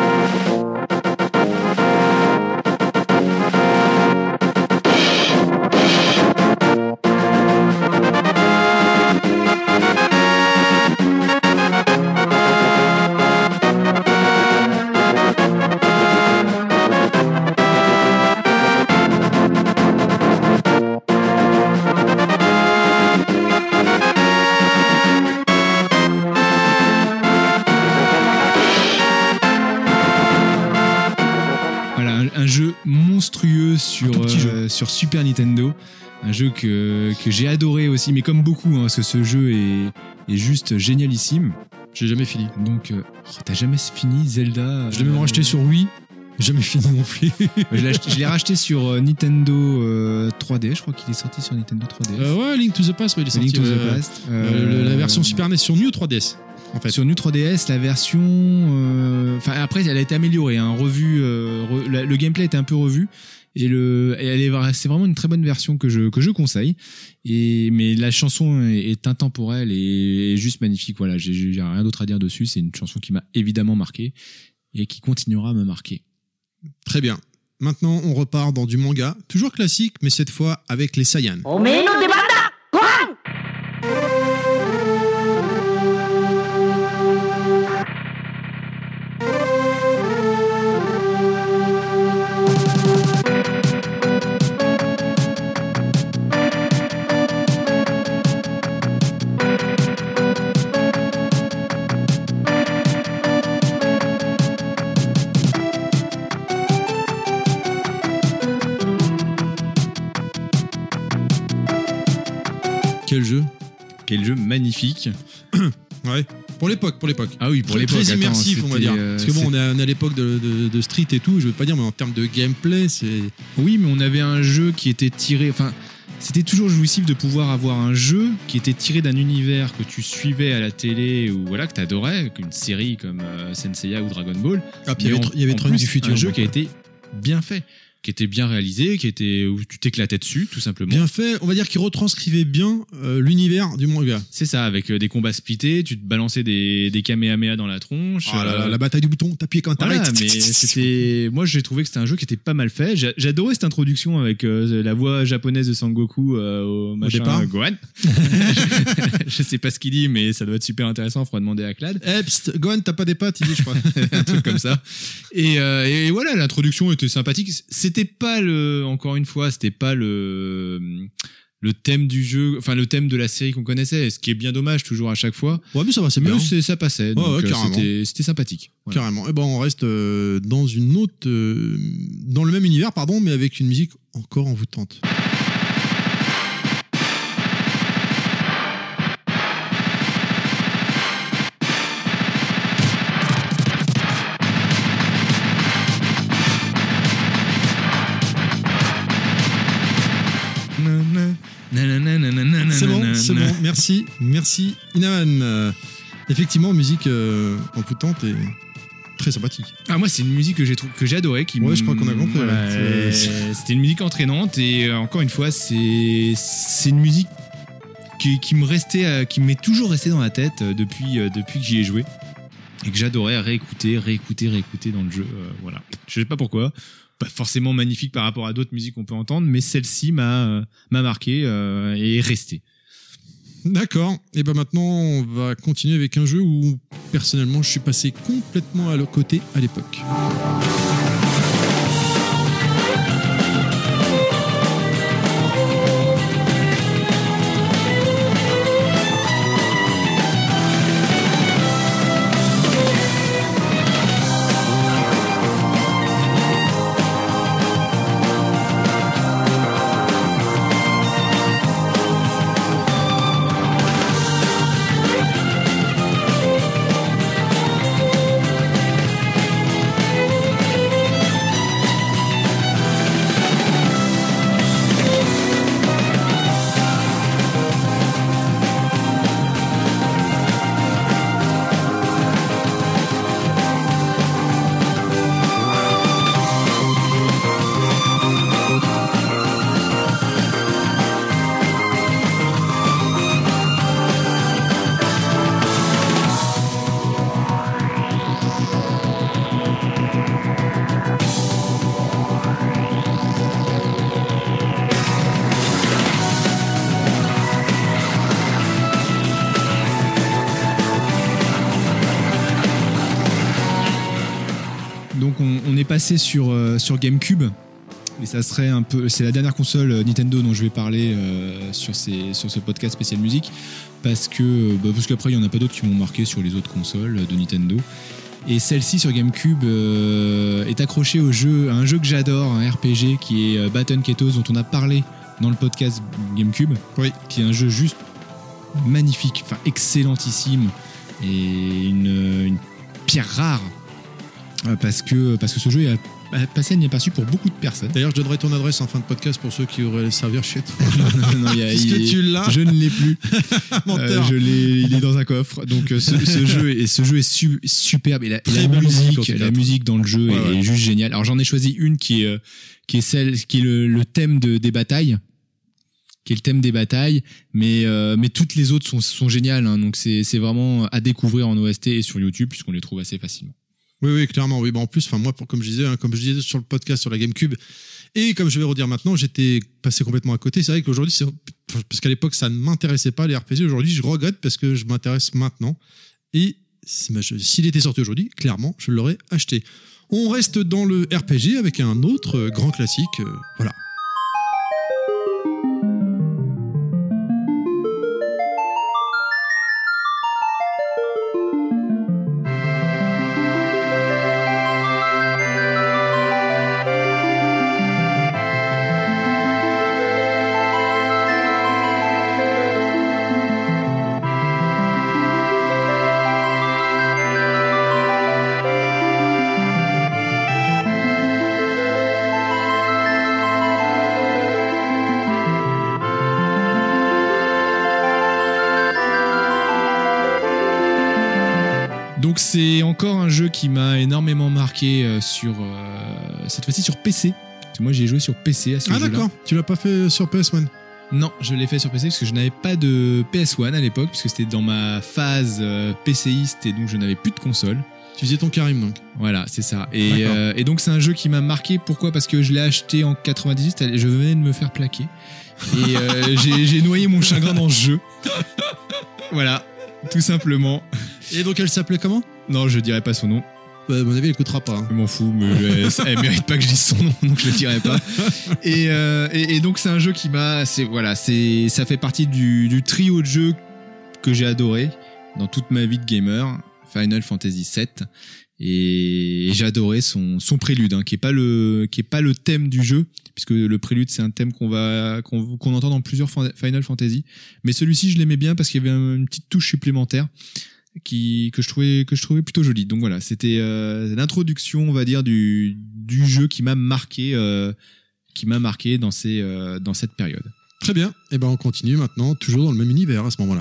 Monstrueux sur Super Nintendo, un jeu que j'ai adoré aussi, mais comme beaucoup, hein, parce que ce jeu est juste génialissime. J'ai jamais fini. Donc t'as jamais fini Zelda? Je l'ai même racheté sur Wii. Jamais fini non plus. Je l'ai racheté sur Nintendo 3D. Je crois qu'il est sorti sur Nintendo 3DS. Ouais, Link to the Past, il est sorti. Link to the Past. La version Super NES sur New 3DS. en fait. Sur New 3DS, la version, après, elle a été améliorée, hein, revue, le gameplay a été un peu revu. Et c'est vraiment une très bonne version que je conseille. Mais la chanson est intemporelle et juste magnifique. Voilà, j'ai rien d'autre à dire dessus. C'est une chanson qui m'a évidemment marqué et qui continuera à me marquer. Très bien. Maintenant, on repart dans du manga, toujours classique, mais cette fois avec les Saiyans. Quel jeu magnifique. Ouais, pour l'époque. Ah oui, pour l'époque. Très immersif, on va dire. Parce que c'est- on est à l'époque de Street et tout, je veux pas dire, mais en termes de gameplay, c'est... Oui, mais on avait un jeu qui était tiré... Enfin, c'était toujours jouissif de pouvoir avoir un jeu qui était tiré d'un univers que tu suivais à la télé ou voilà, que t'adorais, qu'une série comme Senseiya ou Dragon Ball. Ah, puis il y avait en Trunks plus, du futur. un jeu donc, qui a été bien fait, qui était bien réalisé, où tu t'éclatais dessus, tout simplement. bien fait, on va dire qu'il retranscrivait bien l'univers du manga. C'est ça, avec des combats splittés, tu te balançais des kamehameha dans la tronche. Ah, la bataille du bouton, t'appuies quand Voilà, t'arrêtes. mais c'était... Moi, j'ai trouvé que c'était un jeu qui était pas mal fait. J'adorais cette introduction avec la voix japonaise de Sangoku au machin départ. Gohan. Je sais pas ce qu'il dit, mais ça doit être super intéressant. Faudra demander à Clad. Eh, pst, Gohan, t'as pas des pattes, il dit, je crois. Un truc comme ça. Et voilà, l'introduction était sympathique. C'était pas encore une fois, c'était pas le thème du jeu, enfin le thème de la série qu'on connaissait, ce qui est bien dommage toujours à chaque fois. Ouais, mais ça va, c'est bien. Mais ça passait, donc ouais, carrément. c'était sympathique. Voilà. Carrément. Et ben, on reste dans une autre, dans le même univers, pardon, mais avec une musique encore envoûtante. C'est bon, merci Inaman. Effectivement, musique envoûtante et très sympathique. Ah, moi, c'est une musique que j'ai adorée. Ouais, je crois qu'on a compris. Voilà, Ouais. c'était une musique entraînante et encore une fois, c'est une musique qui m'est toujours restée dans la tête depuis que j'y ai joué et que j'adorais réécouter dans le jeu. Voilà. Je sais pas pourquoi. Pas forcément magnifique par rapport à d'autres musiques qu'on peut entendre, mais celle-ci m'a marqué et est restée. D'accord. Et ben maintenant, on va continuer avec un jeu où personnellement, je suis passé complètement à l'autre côté à l'époque. Donc on est passé sur GameCube et ça serait un peu, c'est la dernière console Nintendo dont je vais parler sur ce podcast spécial musique parce qu'après il y en a pas d'autres qui m'ont marqué sur les autres consoles de Nintendo. Et celle-ci sur GameCube est accrochée à un jeu que j'adore, un RPG qui est Baton Kaitos dont on a parlé dans le podcast GameCube, Oui. qui est un jeu juste magnifique, enfin excellentissime et une pierre rare parce que ce jeu est passé inaperçu pour beaucoup de personnes. D'ailleurs, je donnerai ton adresse en fin de podcast pour ceux qui auraient le servir chez toi. Non, Puisque tu l'as. Je ne l'ai plus. Menteur. Il est dans un coffre. Donc ce jeu est superbe et Très la belle musique, en tout cas. la musique dans le jeu est juste géniale. Alors j'en ai choisi une qui est le thème des batailles. Qui est le thème des batailles, mais toutes les autres sont géniales, hein, donc c'est vraiment à découvrir en OST et sur YouTube puisqu'on les trouve assez facilement. Oui, clairement. Oui, bah en plus, moi, comme je disais sur le podcast sur la GameCube, et comme je vais redire maintenant, j'étais passé complètement à côté. C'est vrai qu'aujourd'hui, parce qu'à l'époque, ça ne m'intéressait pas les RPG. Aujourd'hui, je regrette parce que je m'intéresse maintenant. Et s'il était sorti aujourd'hui, clairement, je l'aurais acheté. On reste dans le RPG avec un autre grand classique. Voilà. Donc c'est encore un jeu qui m'a énormément marqué cette fois-ci sur PC. Parce que moi j'ai joué sur PC à ce jeu-là. Ah d'accord, tu l'as pas fait sur PS1? Non, je l'ai fait sur PC parce que je n'avais pas de PS1 à l'époque, puisque c'était dans ma phase PCiste et donc je n'avais plus de console. Tu faisais ton Karim donc. Voilà, c'est ça. Et donc c'est un jeu qui m'a marqué. Pourquoi ? Parce que je l'ai acheté en 98, je venais de me faire plaquer. Et j'ai noyé mon chagrin dans ce jeu. Voilà, tout simplement. Et donc elle s'appelait comment ? Non, je dirai pas son nom. À mon avis, elle écoutera pas. Je m'en fous, mais elle mérite pas que je dise son nom, donc je le dirai pas. Et donc c'est un jeu qui ça fait partie du trio de jeux que j'ai adoré dans toute ma vie de gamer, Final Fantasy VII. Et j'ai adoré son prélude, hein, qui est pas le thème du jeu, puisque le prélude c'est un thème qu'on entend dans plusieurs Final Fantasy. Mais celui-ci, je l'aimais bien parce qu'il y avait une petite touche supplémentaire que je trouvais plutôt jolie. Donc voilà, c'était l'introduction, on va dire, du jeu qui m'a marqué dans cette période. Très bien. Et ben on continue maintenant, toujours dans le même univers à ce moment-là.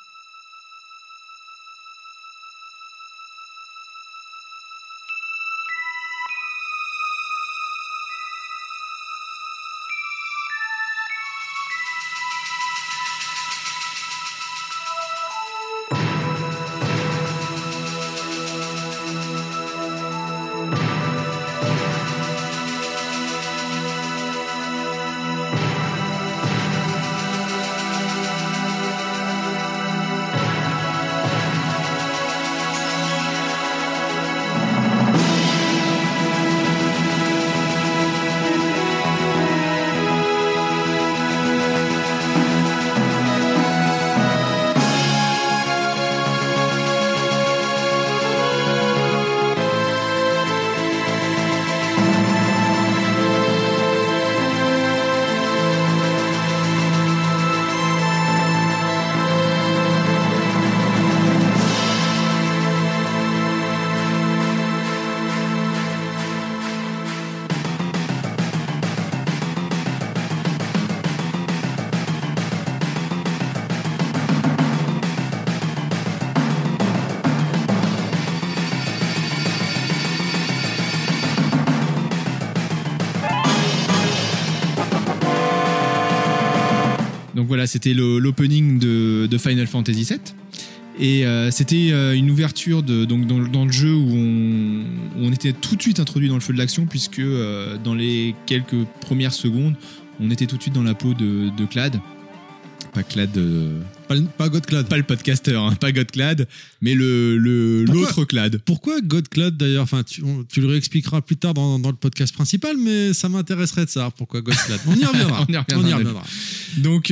Donc voilà, c'était l'opening de Final Fantasy VII. Et c'était une ouverture donc dans le jeu où on était tout de suite introduit dans le feu de l'action, puisque dans les quelques premières secondes, on était tout de suite dans la peau de Clad. Pas Clad... Pas Godclad. Pas le podcaster, hein, pas Godclad, mais l'autre Clad. Pourquoi Godclad d'ailleurs? Enfin, tu le réexpliqueras plus tard dans le podcast principal, mais ça m'intéresserait de savoir pourquoi Godclad. On y reviendra. On y reviendra. Donc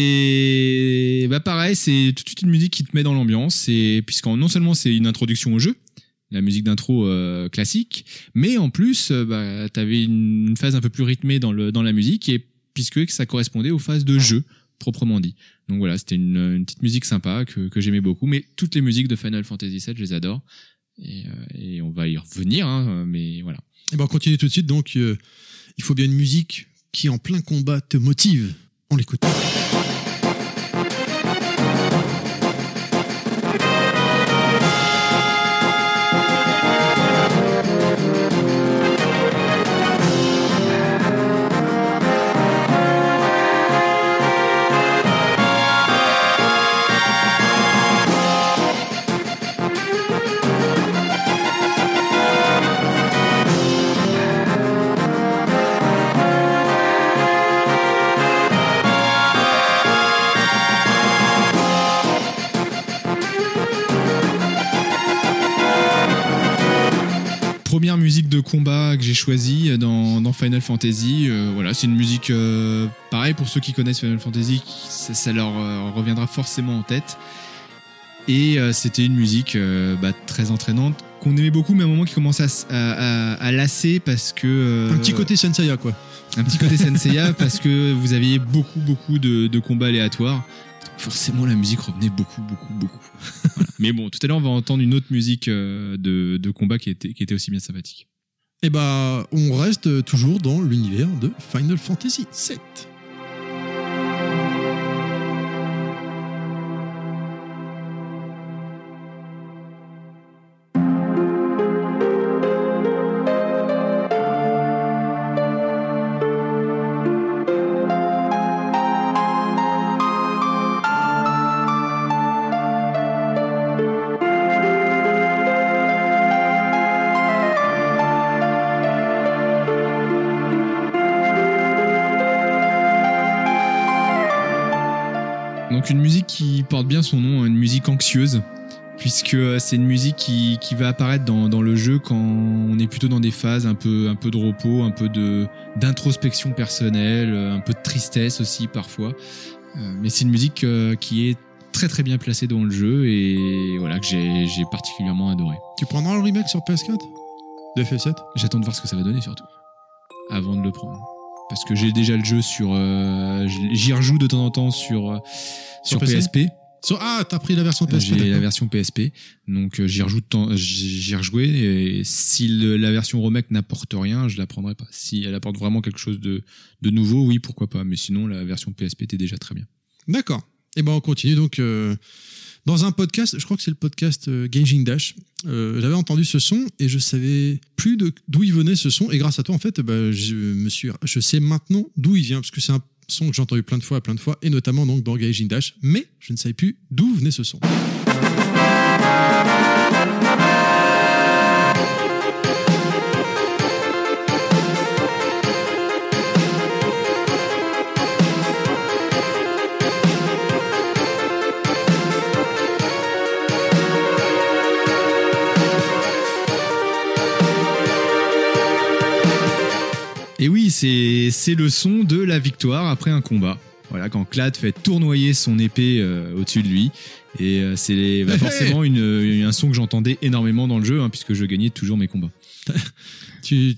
c'est pareil, c'est tout de suite une musique qui te met dans l'ambiance, puisque non seulement c'est une introduction au jeu, la musique d'intro classique, mais en plus t'avais une phase un peu plus rythmée dans la musique, puisque ça correspondait aux phases de jeu proprement dit. Donc voilà, c'était une petite musique sympa que j'aimais beaucoup, mais toutes les musiques de Final Fantasy VII, je les adore. Et on va y revenir, hein, mais voilà. Et ben on continue tout de suite. Donc, il faut bien une musique qui, en plein combat, te motive. On l'écoute. Première musique de combat que j'ai choisie dans Final Fantasy. Voilà, c'est une musique pareil pour ceux qui connaissent Final Fantasy, ça leur reviendra forcément en tête. Et c'était une musique très entraînante qu'on aimait beaucoup, mais à un moment qui commençait à lasser parce que un petit côté Senseiya, quoi. Un petit côté Senseiya parce que vous aviez beaucoup de combats aléatoires. Forcément, la musique revenait beaucoup. Voilà. Mais bon, tout à l'heure, on va entendre une autre musique de combat qui était aussi bien sympathique. Et bah, on reste toujours dans l'univers de Final Fantasy VII. Donc une musique qui porte bien son nom, une musique anxieuse, puisque c'est une musique qui va apparaître dans le jeu quand on est plutôt dans des phases un peu de repos, un peu d'introspection personnelle, un peu de tristesse aussi parfois. Mais c'est une musique qui est très très bien placée dans le jeu et voilà que j'ai particulièrement adoré. Tu prendras le remake sur PS4 de FF7? J'attends de voir ce que ça va donner surtout, avant de le prendre. Parce que j'ai déjà le jeu sur... j'y rejoue de temps en temps sur PSP. Ah, t'as pris la version PSP? J'ai la version PSP, donc j'y rejoué, et si la version remake n'apporte rien, je la prendrai pas. Si elle apporte vraiment quelque chose de nouveau, oui, pourquoi pas. Mais sinon, la version PSP était déjà très bien. D'accord. Et ben on continue donc... Dans un podcast, je crois que c'est le podcast Gaijin Dash, j'avais entendu ce son et je savais plus d'où il venait ce son. Et grâce à toi, en fait, je sais maintenant d'où il vient, parce que c'est un son que j'ai entendu plein de fois, et notamment donc dans Gaijin Dash, mais je ne savais plus d'où venait ce son. Et oui, c'est le son de la victoire après un combat. Voilà, quand Clad fait tournoyer son épée au-dessus de lui. Et c'est forcément un son que j'entendais énormément dans le jeu, hein, puisque je gagnais toujours mes combats. tu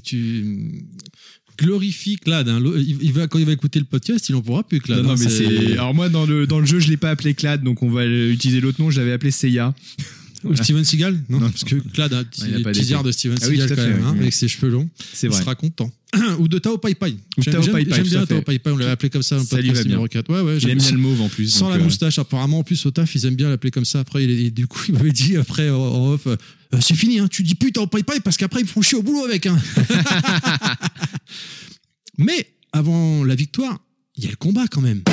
glorifies Clad. Hein. Quand il va écouter le podcast, il n'en pourra plus, Clad. Non, mais alors moi, dans le jeu, je ne l'ai pas appelé Clad, donc on va utiliser l'autre nom. Je l'avais appelé Seiya. Voilà. Steven Seagal? Non, parce que Clad a un teaser de Steven Seagal quand même, avec ses cheveux longs. C'est vrai. Il sera content. Ou de Tao Pai Pai. J'aime bien Tao Pai Pai, on l'avait appelé comme ça dans le podcast numéro 4. Ouais, il aime bien le mauve en plus. Sans la moustache, apparemment. En plus, au taf, ils aiment bien l'appeler comme ça. Après, du coup, il m'avait dit après en off, c'est fini, hein, tu dis plus Tao Pai Pai parce qu'après, ils me font chier au boulot avec. Hein. Mais avant la victoire, il y a le combat quand même.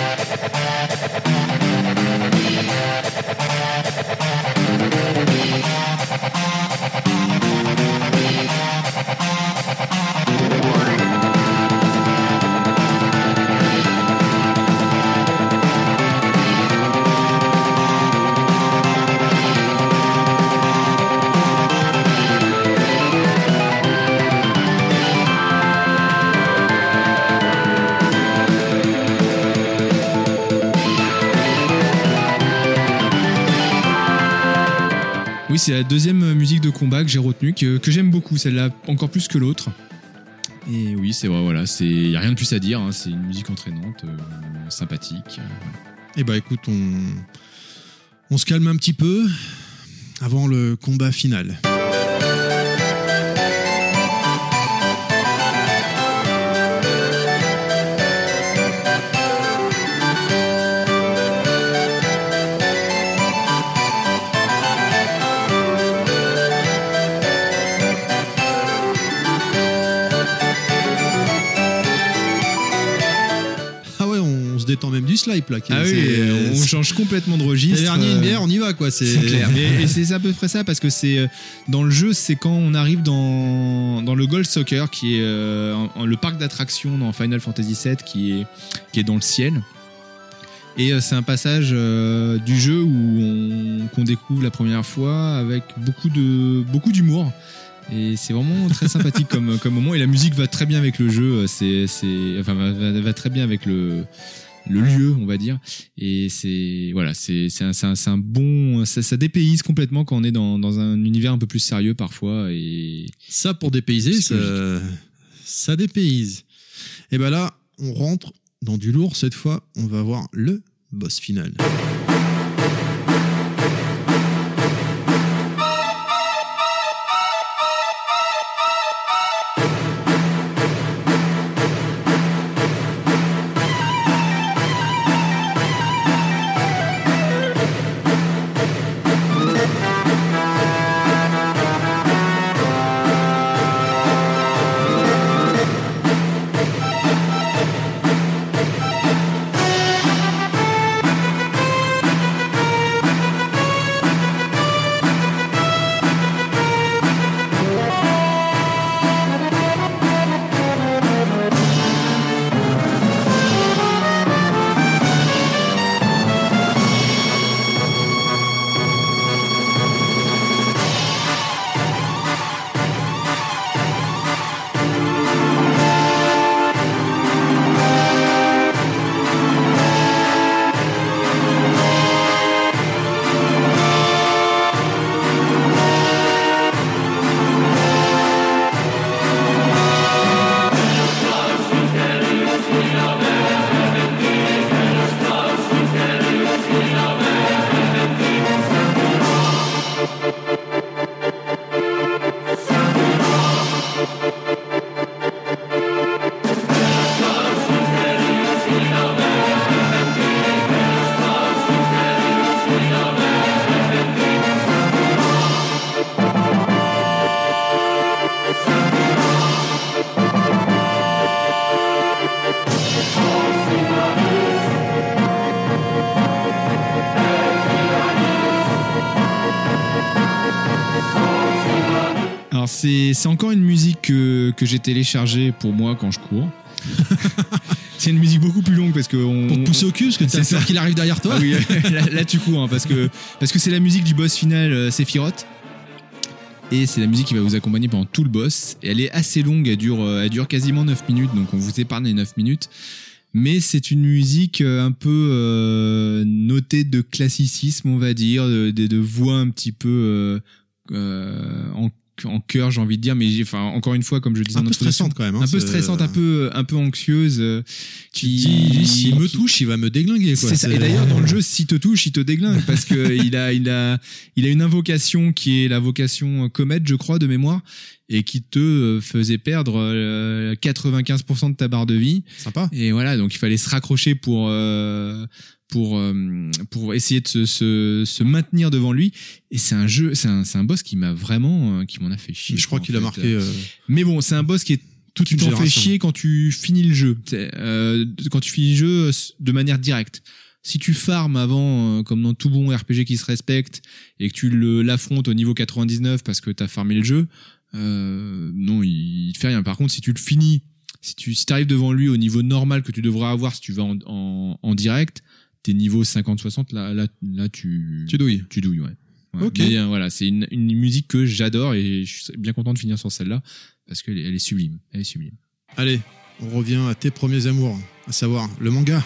Oui, c'est la deuxième musique de combat que j'ai retenue, que j'aime beaucoup, celle-là encore plus que l'autre. Et oui, c'est vrai, voilà, il n'y a rien de plus à dire, hein, c'est une musique entraînante, sympathique. Voilà. Eh ben écoute, on se calme un petit peu. avant le combat final. Détend même du slide là. Ah oui, on change complètement de registre. Dernier une bière, on y va quoi. C'est clair. Et c'est à peu près ça parce que c'est dans le jeu, c'est quand on arrive dans le Gold Soccer qui est le parc d'attractions dans Final Fantasy VII qui est dans le ciel. Et c'est un passage du jeu qu'on découvre la première fois avec beaucoup d'humour. Et c'est vraiment très sympathique comme moment. Et la musique va très bien avec le jeu. Va très bien avec le lieu, on va dire. Et c'est un bon, ça dépayse complètement quand on est dans un univers un peu plus sérieux parfois. Et ça, pour dépayser, ça dépayse. Et ben là, on rentre dans du lourd cette fois. On va voir le boss final. C'est encore une musique que j'ai téléchargée pour moi quand je cours. C'est une musique beaucoup plus longue parce que pour te pousser au cul parce que t'as peur qu'il arrive derrière toi. Ah oui, là tu cours hein, parce que c'est la musique du boss final Sephiroth. Et c'est la musique qui va vous accompagner pendant tout le boss. Et elle est assez longue, elle dure quasiment 9 minutes, donc on vous épargne les 9 minutes. Mais c'est une musique un peu notée de classicisme, on va dire, de voix un petit peu en chœur, j'ai envie de dire, mais encore une fois, comme je le disais, un peu stressante quand même, hein, un peu stressante, un peu anxieuse. S'il me touche, il va me déglinguer, quoi. C'est ça. Et d'ailleurs, dans le jeu, s'il te touche, il te déglingue parce que il a une invocation qui est la vocation comète, je crois, de mémoire, et qui te faisait perdre 95% de ta barre de vie. Sympa. Et voilà, donc il fallait se raccrocher pour essayer de se maintenir devant lui. Et c'est un boss qui m'en a fait chier. Je crois qu'il a marqué. Mais bon, c'est un boss qui est tu t'en fais chier quand tu finis le jeu. Quand tu finis le jeu de manière directe. Si tu farmes avant, comme dans tout bon RPG qui se respecte, et que tu l'affrontes au niveau 99 parce que t'as farmé le jeu, non, il te fait rien. Par contre, si tu le finis, si t'arrives devant lui au niveau normal que tu devrais avoir si tu vas en direct, t'es niveau 50-60, là tu douilles. Tu douilles, ouais. Ok. Mais voilà, c'est une musique que j'adore et je suis bien content de finir sur celle-là parce qu'elle est sublime. Elle est sublime. Allez, on revient à tes premiers amours, à savoir le manga.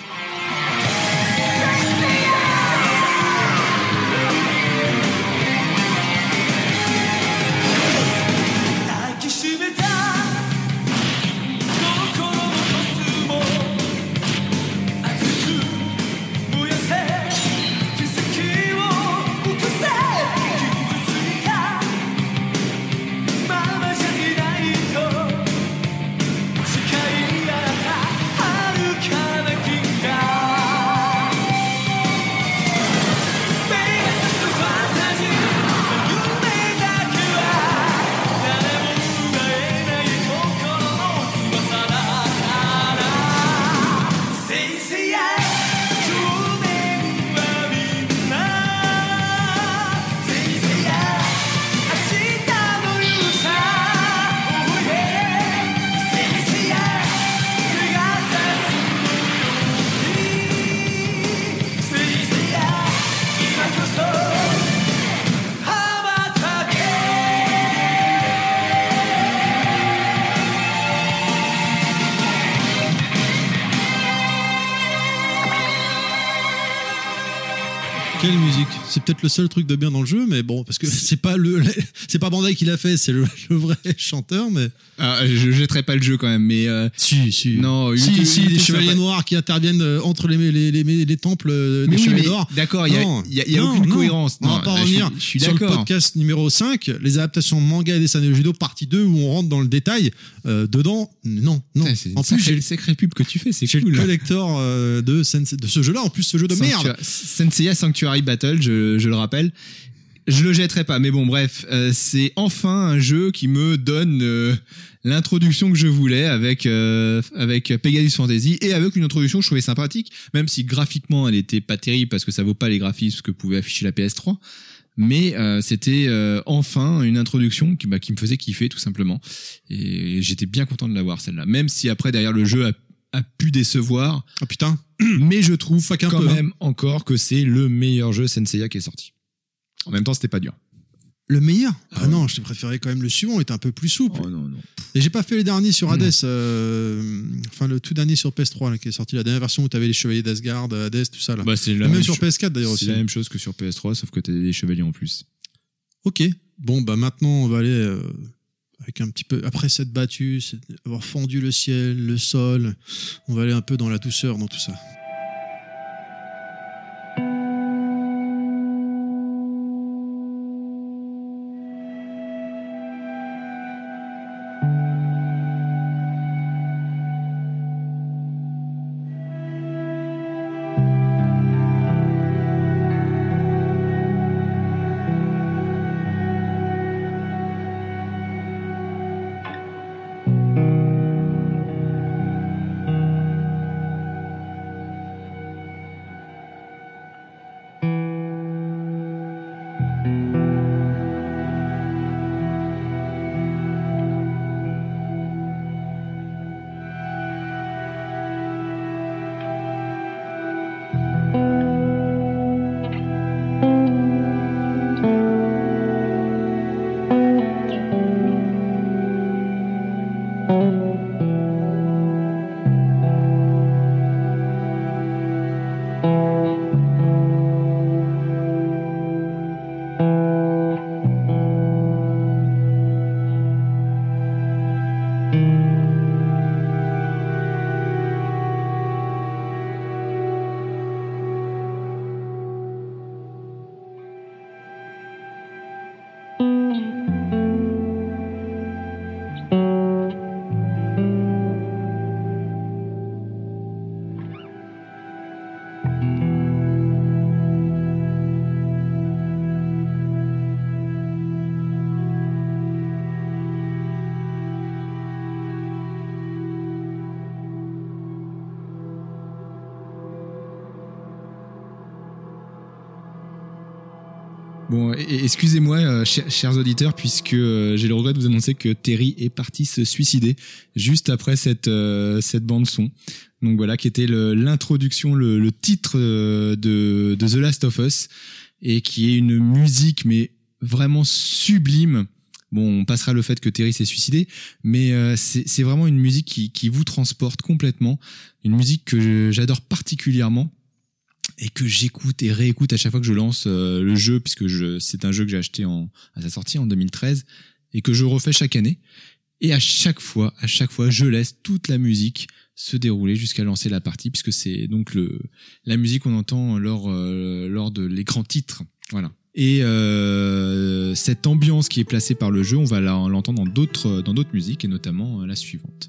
Quelle musique. C'est peut-être le seul truc de bien dans le jeu, mais bon, parce que c'est pas Bandai qui l'a fait, c'est le vrai chanteur, mais. Ah, je jetterai pas le jeu quand même, mais Si. non, Si, YouTube, les ça chevaliers va- noirs qui interviennent entre les temples Mais des oui, chevaliers mais noirs. d'accord, il y Non, a aucune non, cohérence. On va Non, pas je revenir suis sur le d'accord. podcast numéro 5, les adaptations manga et dessins animés jeux vidéo partie 2, où on rentre dans le détail. Dedans, non. Putain, c'est En plus, j'ai une sacrée pub que tu fais, c'est le cool. collector de ce jeu-là, en plus ce jeu de merde. Senseiya Sanctuary Battle, je le rappelle. Je le jetterai pas, mais bon, bref, c'est enfin un jeu qui me donne l'introduction que je voulais avec Pegasus Fantasy et avec une introduction que je trouvais sympathique, même si graphiquement elle était pas terrible parce que ça vaut pas les graphismes que pouvait afficher la PS3. Mais c'était enfin une introduction qui me faisait kiffer tout simplement, et j'étais bien content de l'avoir celle-là, même si après derrière le jeu a pu décevoir. Ah putain. Mais je trouve Fuck un quand peu, hein. même encore que c'est le meilleur jeu Senseiya qui est sorti. En même temps, c'était pas dur. Le meilleur Ah Ah non, je préférais quand même le suivant, il était un peu plus souple. Oh non. Et j'ai pas fait les derniers sur Hades, enfin le tout dernier sur PS3 là, qui est sorti, la dernière version où t'avais les chevaliers d'Asgard, Hades, tout ça là. Bah, c'est Et la même même sur cho- PS4 d'ailleurs C'est aussi. la même chose que sur PS3, sauf que t'as des chevaliers en plus. Ok, bon bah maintenant on va aller avec un petit peu, après cette battue, avoir fendu le ciel, le sol, on va aller un peu dans la douceur dans tout ça. Bon, excusez-moi, chers auditeurs, puisque j'ai le regret de vous annoncer que Terry est parti se suicider juste après cette bande son. Donc voilà, qui était l'introduction, le titre de The Last of Us, et qui est une musique mais vraiment sublime. Bon, on passera le fait que Terry s'est suicidé, mais c'est vraiment une musique qui vous transporte complètement, une musique que j'adore particulièrement et que j'écoute et réécoute à chaque fois que je lance le jeu, puisque c'est un jeu que j'ai acheté à sa sortie en 2013 et que je refais chaque année. Et à chaque fois, je laisse toute la musique se dérouler jusqu'à lancer la partie, puisque c'est donc la musique qu'on entend lors de l'écran titre. Voilà. Et cette ambiance qui est placée par le jeu, on va l'entendre dans d'autres musiques, et notamment la suivante.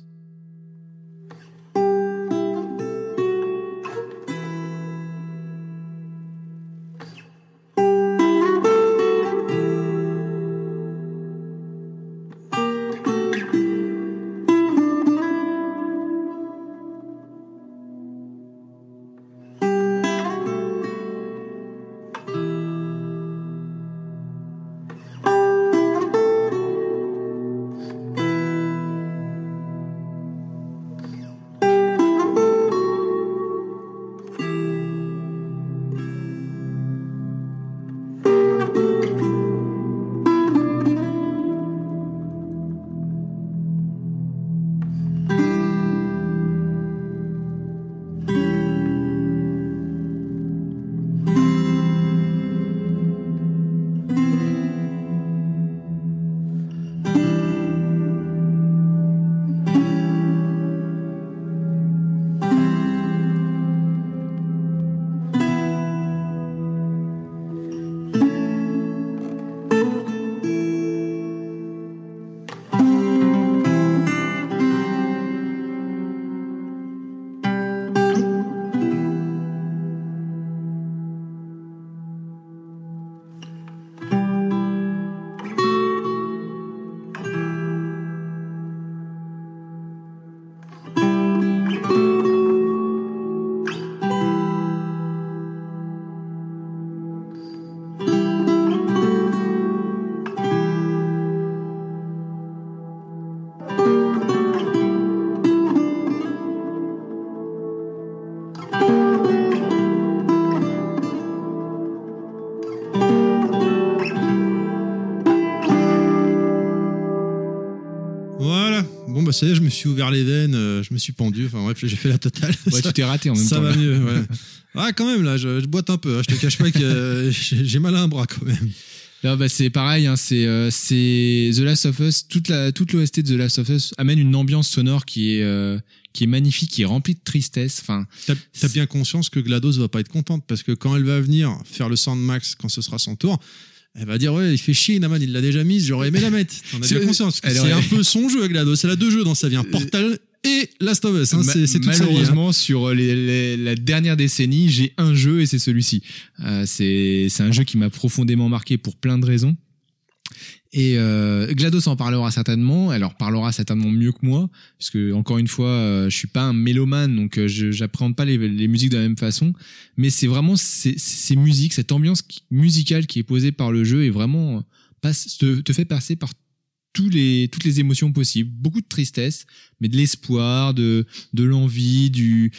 Voilà. Bon, bah, ça y est, je me suis ouvert les veines, je me suis pendu. Enfin, bref, j'ai fait la totale. Ouais, tu t'es raté en même temps. Ça va là. mieux, ouais. Ah, quand même, là, je boite un peu. Hein, je te cache pas que j'ai mal à un bras, quand même. Là, bah, c'est pareil, hein, c'est The Last of Us, toute l'OST de The Last of Us amène une ambiance sonore qui est magnifique, qui est remplie de tristesse. Enfin, T'as bien conscience que GLaDOS va pas être contente parce que quand elle va venir faire le Soundmax quand ce sera son tour, elle va dire ouais, il fait chier Inaman, il l'a déjà mise, j'aurais aimé la mettre. T'en as bien conscience. C'est un peu son jeu GLaDOS. Elle a 2 jeux dans sa vie, un Portal et Last of Us. Hein, c'est toute sa vie, hein. Malheureusement, sur la dernière décennie, j'ai un jeu et c'est celui-ci. C'est un jeu qui m'a profondément marqué pour plein de raisons. Et GLaDOS en parlera certainement. Elle en parlera certainement mieux que moi, parce que encore une fois, je suis pas un mélomane, donc j'appréhende pas les musiques de la même façon. Mais c'est vraiment ces musiques, cette ambiance musicale qui est posée par le jeu, est vraiment te fait passer par toutes les émotions possibles, beaucoup de tristesse, mais de l'espoir, de l'envie,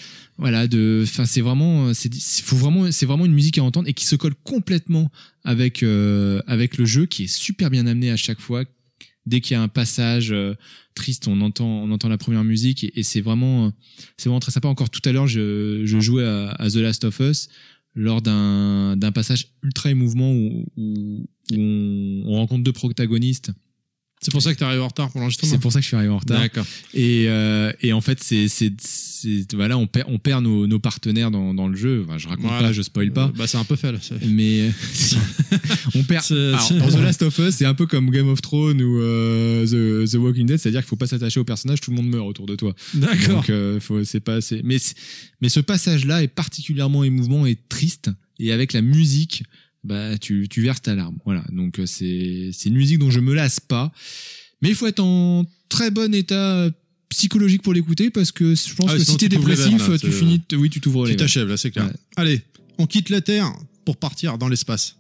c'est vraiment une musique à entendre et qui se colle complètement avec le jeu, qui est super bien amené à chaque fois. Dès qu'il y a un passage triste, on entend la première musique et c'est vraiment très sympa. Encore tout à l'heure, je jouais à The Last of Us lors d'un passage ultra émouvant où on rencontre 2 protagonistes. C'est pour ça que t'es arrivé en retard pour l'enregistrement. C'est pour ça que je suis arrivé en retard. D'accord. Et en fait, voilà, on perd nos partenaires dans le jeu. Enfin, je raconte pas, je spoil pas. Bah, c'est un peu fait, là. Mais on perd. Alors, dans The Last of Us, c'est un peu comme Game of Thrones ou The Walking Dead, c'est-à-dire qu'il faut pas s'attacher au personnage, tout le monde meurt autour de toi. D'accord. Donc, mais ce passage-là est particulièrement émouvant et triste. Et avec la musique, bah tu verses ta larme. Voilà. Donc c'est une musique dont je me lasse pas, mais il faut être en très bon état psychologique pour l'écouter, parce que je pense que si t'es dépressif, tu t'ouvres les veines. Tu t'achèves là, c'est clair. Ouais. Allez, on quitte la Terre pour partir dans l'espace.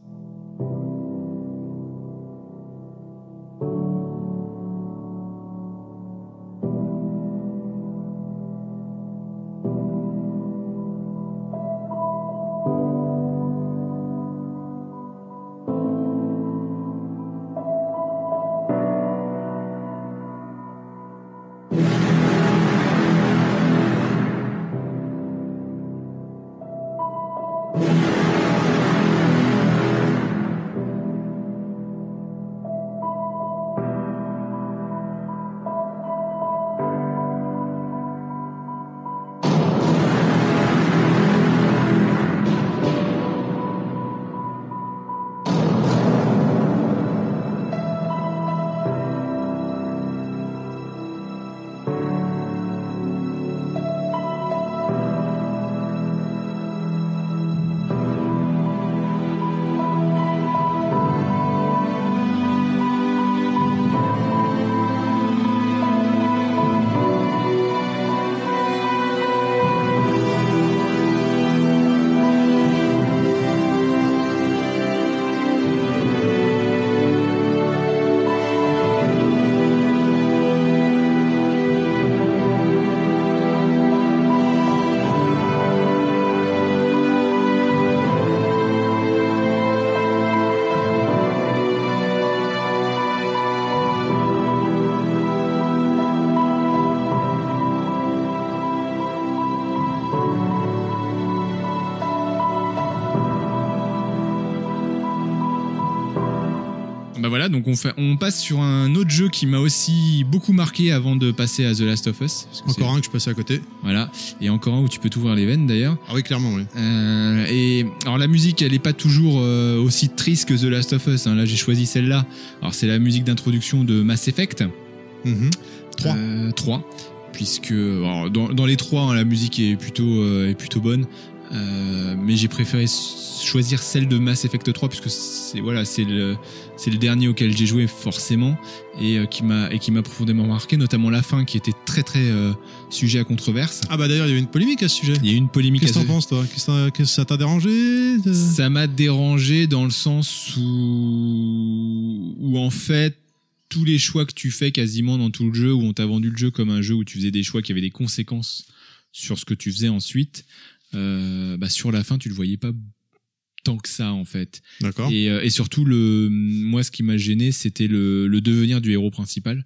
Bah voilà, donc on passe sur un autre jeu qui m'a aussi beaucoup marqué avant de passer à The Last of Us. Encore un que je passais à côté. Voilà, et encore un où tu peux t'ouvrir les veines d'ailleurs. Ah oui, clairement, oui. Et alors la musique, elle est pas toujours aussi triste que The Last of Us, hein. Là j'ai choisi celle-là. Alors c'est la musique d'introduction de Mass Effect. 3. Puisque alors, dans les 3, hein, la musique est plutôt bonne. Mais j'ai préféré choisir celle de Mass Effect 3 puisque c'est le dernier auquel j'ai joué forcément et qui m'a profondément marqué, notamment la fin qui était très très sujet à controverse. Ah bah d'ailleurs il y a eu une polémique à ce sujet. Il y a eu une polémique. Qu'est-ce que t'en penses toi? Qu'est-ce que ça t'a dérangé? Ça m'a dérangé dans le sens où en fait tous les choix que tu fais quasiment dans tout le jeu, où on t'a vendu le jeu comme un jeu où tu faisais des choix qui avaient des conséquences sur ce que tu faisais ensuite, sur la fin tu le voyais pas tant que ça en fait. D'accord. Et surtout moi ce qui m'a gêné c'était le devenir du héros principal.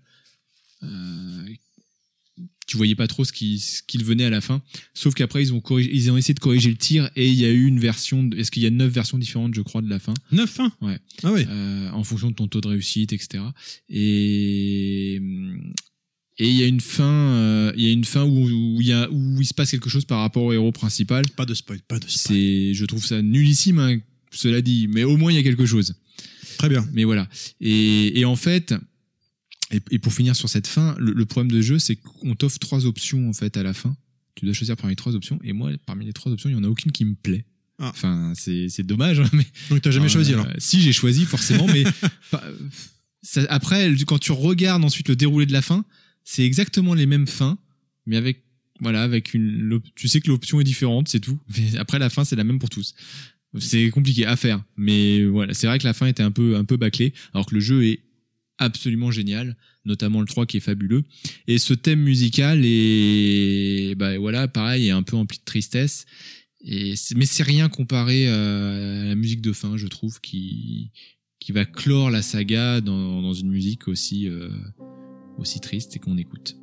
Tu voyais pas trop ce qu'il venait à la fin, sauf qu'après ils ont essayé de corriger le tir et il y a eu une version, est-ce qu'il y a 9 versions différentes je crois de la fin. 9 fins. Ouais. Ah ouais. En fonction de ton taux de réussite, etc. Et il y a une fin, où il se passe quelque chose par rapport au héros principal. Pas de spoil. Je trouve ça nullissime, hein, cela dit, mais au moins il y a quelque chose. Très bien. Mais voilà. Et en fait, et pour finir sur cette fin, le problème de jeu, c'est qu'on t'offre 3 options en fait à la fin. Tu dois choisir parmi les 3 options, et moi, parmi les 3 options, il y en a aucune qui me plaît. Ah. Enfin, c'est dommage, hein, mais. Donc t'as jamais choisi alors. Si, j'ai choisi forcément, mais après, quand tu regardes ensuite le déroulé de la fin, c'est exactement les mêmes fins, mais avec tu sais que l'option est différente, c'est tout. Mais après la fin, c'est la même pour tous. C'est compliqué à faire, mais voilà, c'est vrai que la fin était un peu bâclée, alors que le jeu est absolument génial, notamment le 3 qui est fabuleux. Et ce thème musical est, pareil, est un peu empli de tristesse. Mais c'est rien comparé à la musique de fin, je trouve, qui va clore la saga dans une musique aussi triste et qu'on écoute.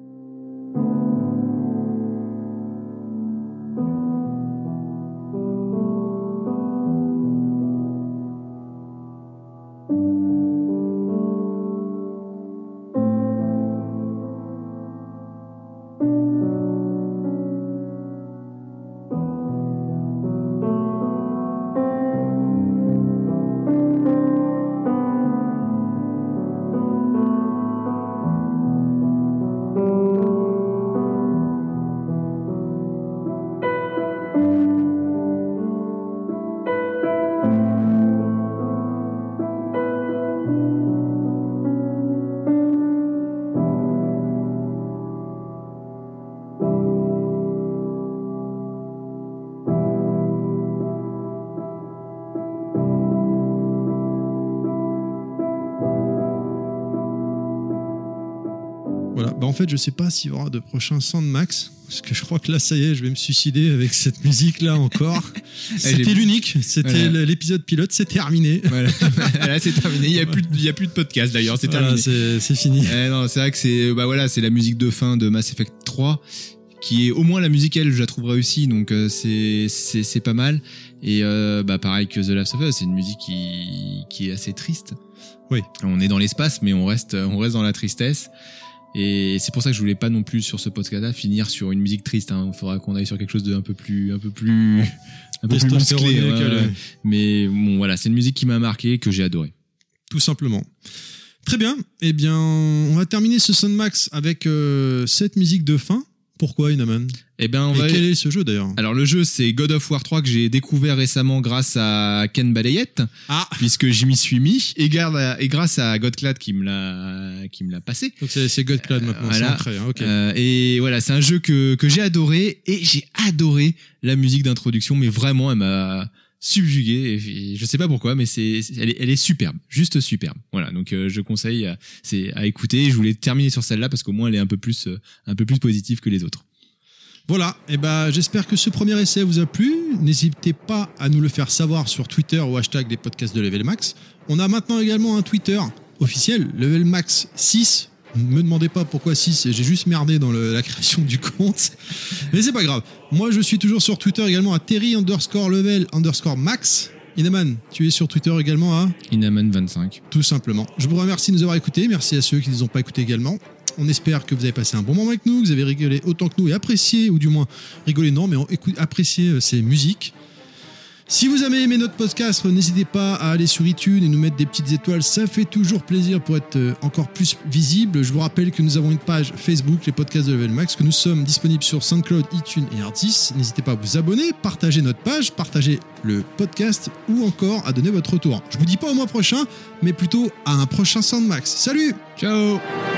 Voilà. En fait, je sais pas s'il y aura de prochains Sandmax, parce que je crois que là, ça y est, je vais me suicider avec cette musique-là encore. C'était l'unique, c'était l'épisode pilote, c'est terminé. Voilà. Là, c'est terminé. Il y a plus de podcast d'ailleurs, c'est terminé. C'est fini. Non, c'est vrai que c'est la musique de fin de Mass Effect 3 qui est au moins la musique, je la trouve réussie, donc c'est pas mal. Et pareil que The Last of Us, c'est une musique qui est assez triste. Oui. On est dans l'espace, mais on reste dans la tristesse. Et c'est pour ça que je voulais pas non plus sur ce podcast-là finir sur une musique triste. Il faudra qu'on aille sur quelque chose de un peu plus musclé. Mais bon, voilà, c'est une musique qui m'a marqué, que j'ai adoré. Tout simplement. Très bien. Eh bien, on va terminer ce Soundmax avec cette musique de fin. Pourquoi, Inaman ? Eh ben, quel est ce jeu d'ailleurs ? Alors le jeu, c'est God of War 3 que j'ai découvert récemment grâce à Ken Balayette, puisque j'y m'y suis mis, et grâce à Godclad qui me l'a passé. Donc c'est Godclad maintenant, voilà. C'est ancré, hein, ok. Et voilà, c'est un jeu que j'ai adoré, et j'ai adoré la musique d'introduction, mais vraiment, elle m'a subjugué, et je sais pas pourquoi, mais elle est superbe, juste superbe. Voilà, donc je conseille à écouter. Je voulais terminer sur celle-là parce qu'au moins elle est un peu plus positive que les autres. Voilà, et j'espère que ce premier essai vous a plu. N'hésitez pas à nous le faire savoir sur Twitter au hashtag des podcasts de Level Max. On a maintenant également un Twitter officiel, Level Max 6. Ne me demandez pas pourquoi 6, j'ai juste merdé dans la création du compte. Mais c'est pas grave. Moi, je suis toujours sur Twitter également à Terry_level_max. Inaman, tu es sur Twitter également à Inaman25. Tout simplement. Je vous remercie de nous avoir écoutés. Merci à ceux qui ne nous ont pas écoutés également. On espère que vous avez passé un bon moment avec nous, que vous avez rigolé autant que nous et apprécié, ou du moins rigolé non, mais apprécié ces musiques. Si vous avez aimé notre podcast, n'hésitez pas à aller sur iTunes et nous mettre des petites étoiles, ça fait toujours plaisir pour être encore plus visible. Je vous rappelle que nous avons une page Facebook, les podcasts de Level Max, que nous sommes disponibles sur SoundCloud, iTunes et Artis. N'hésitez pas à vous abonner, partager notre page, partager le podcast ou encore à donner votre retour. Je vous dis pas au mois prochain, mais plutôt à un prochain Soundmax. Salut! Ciao!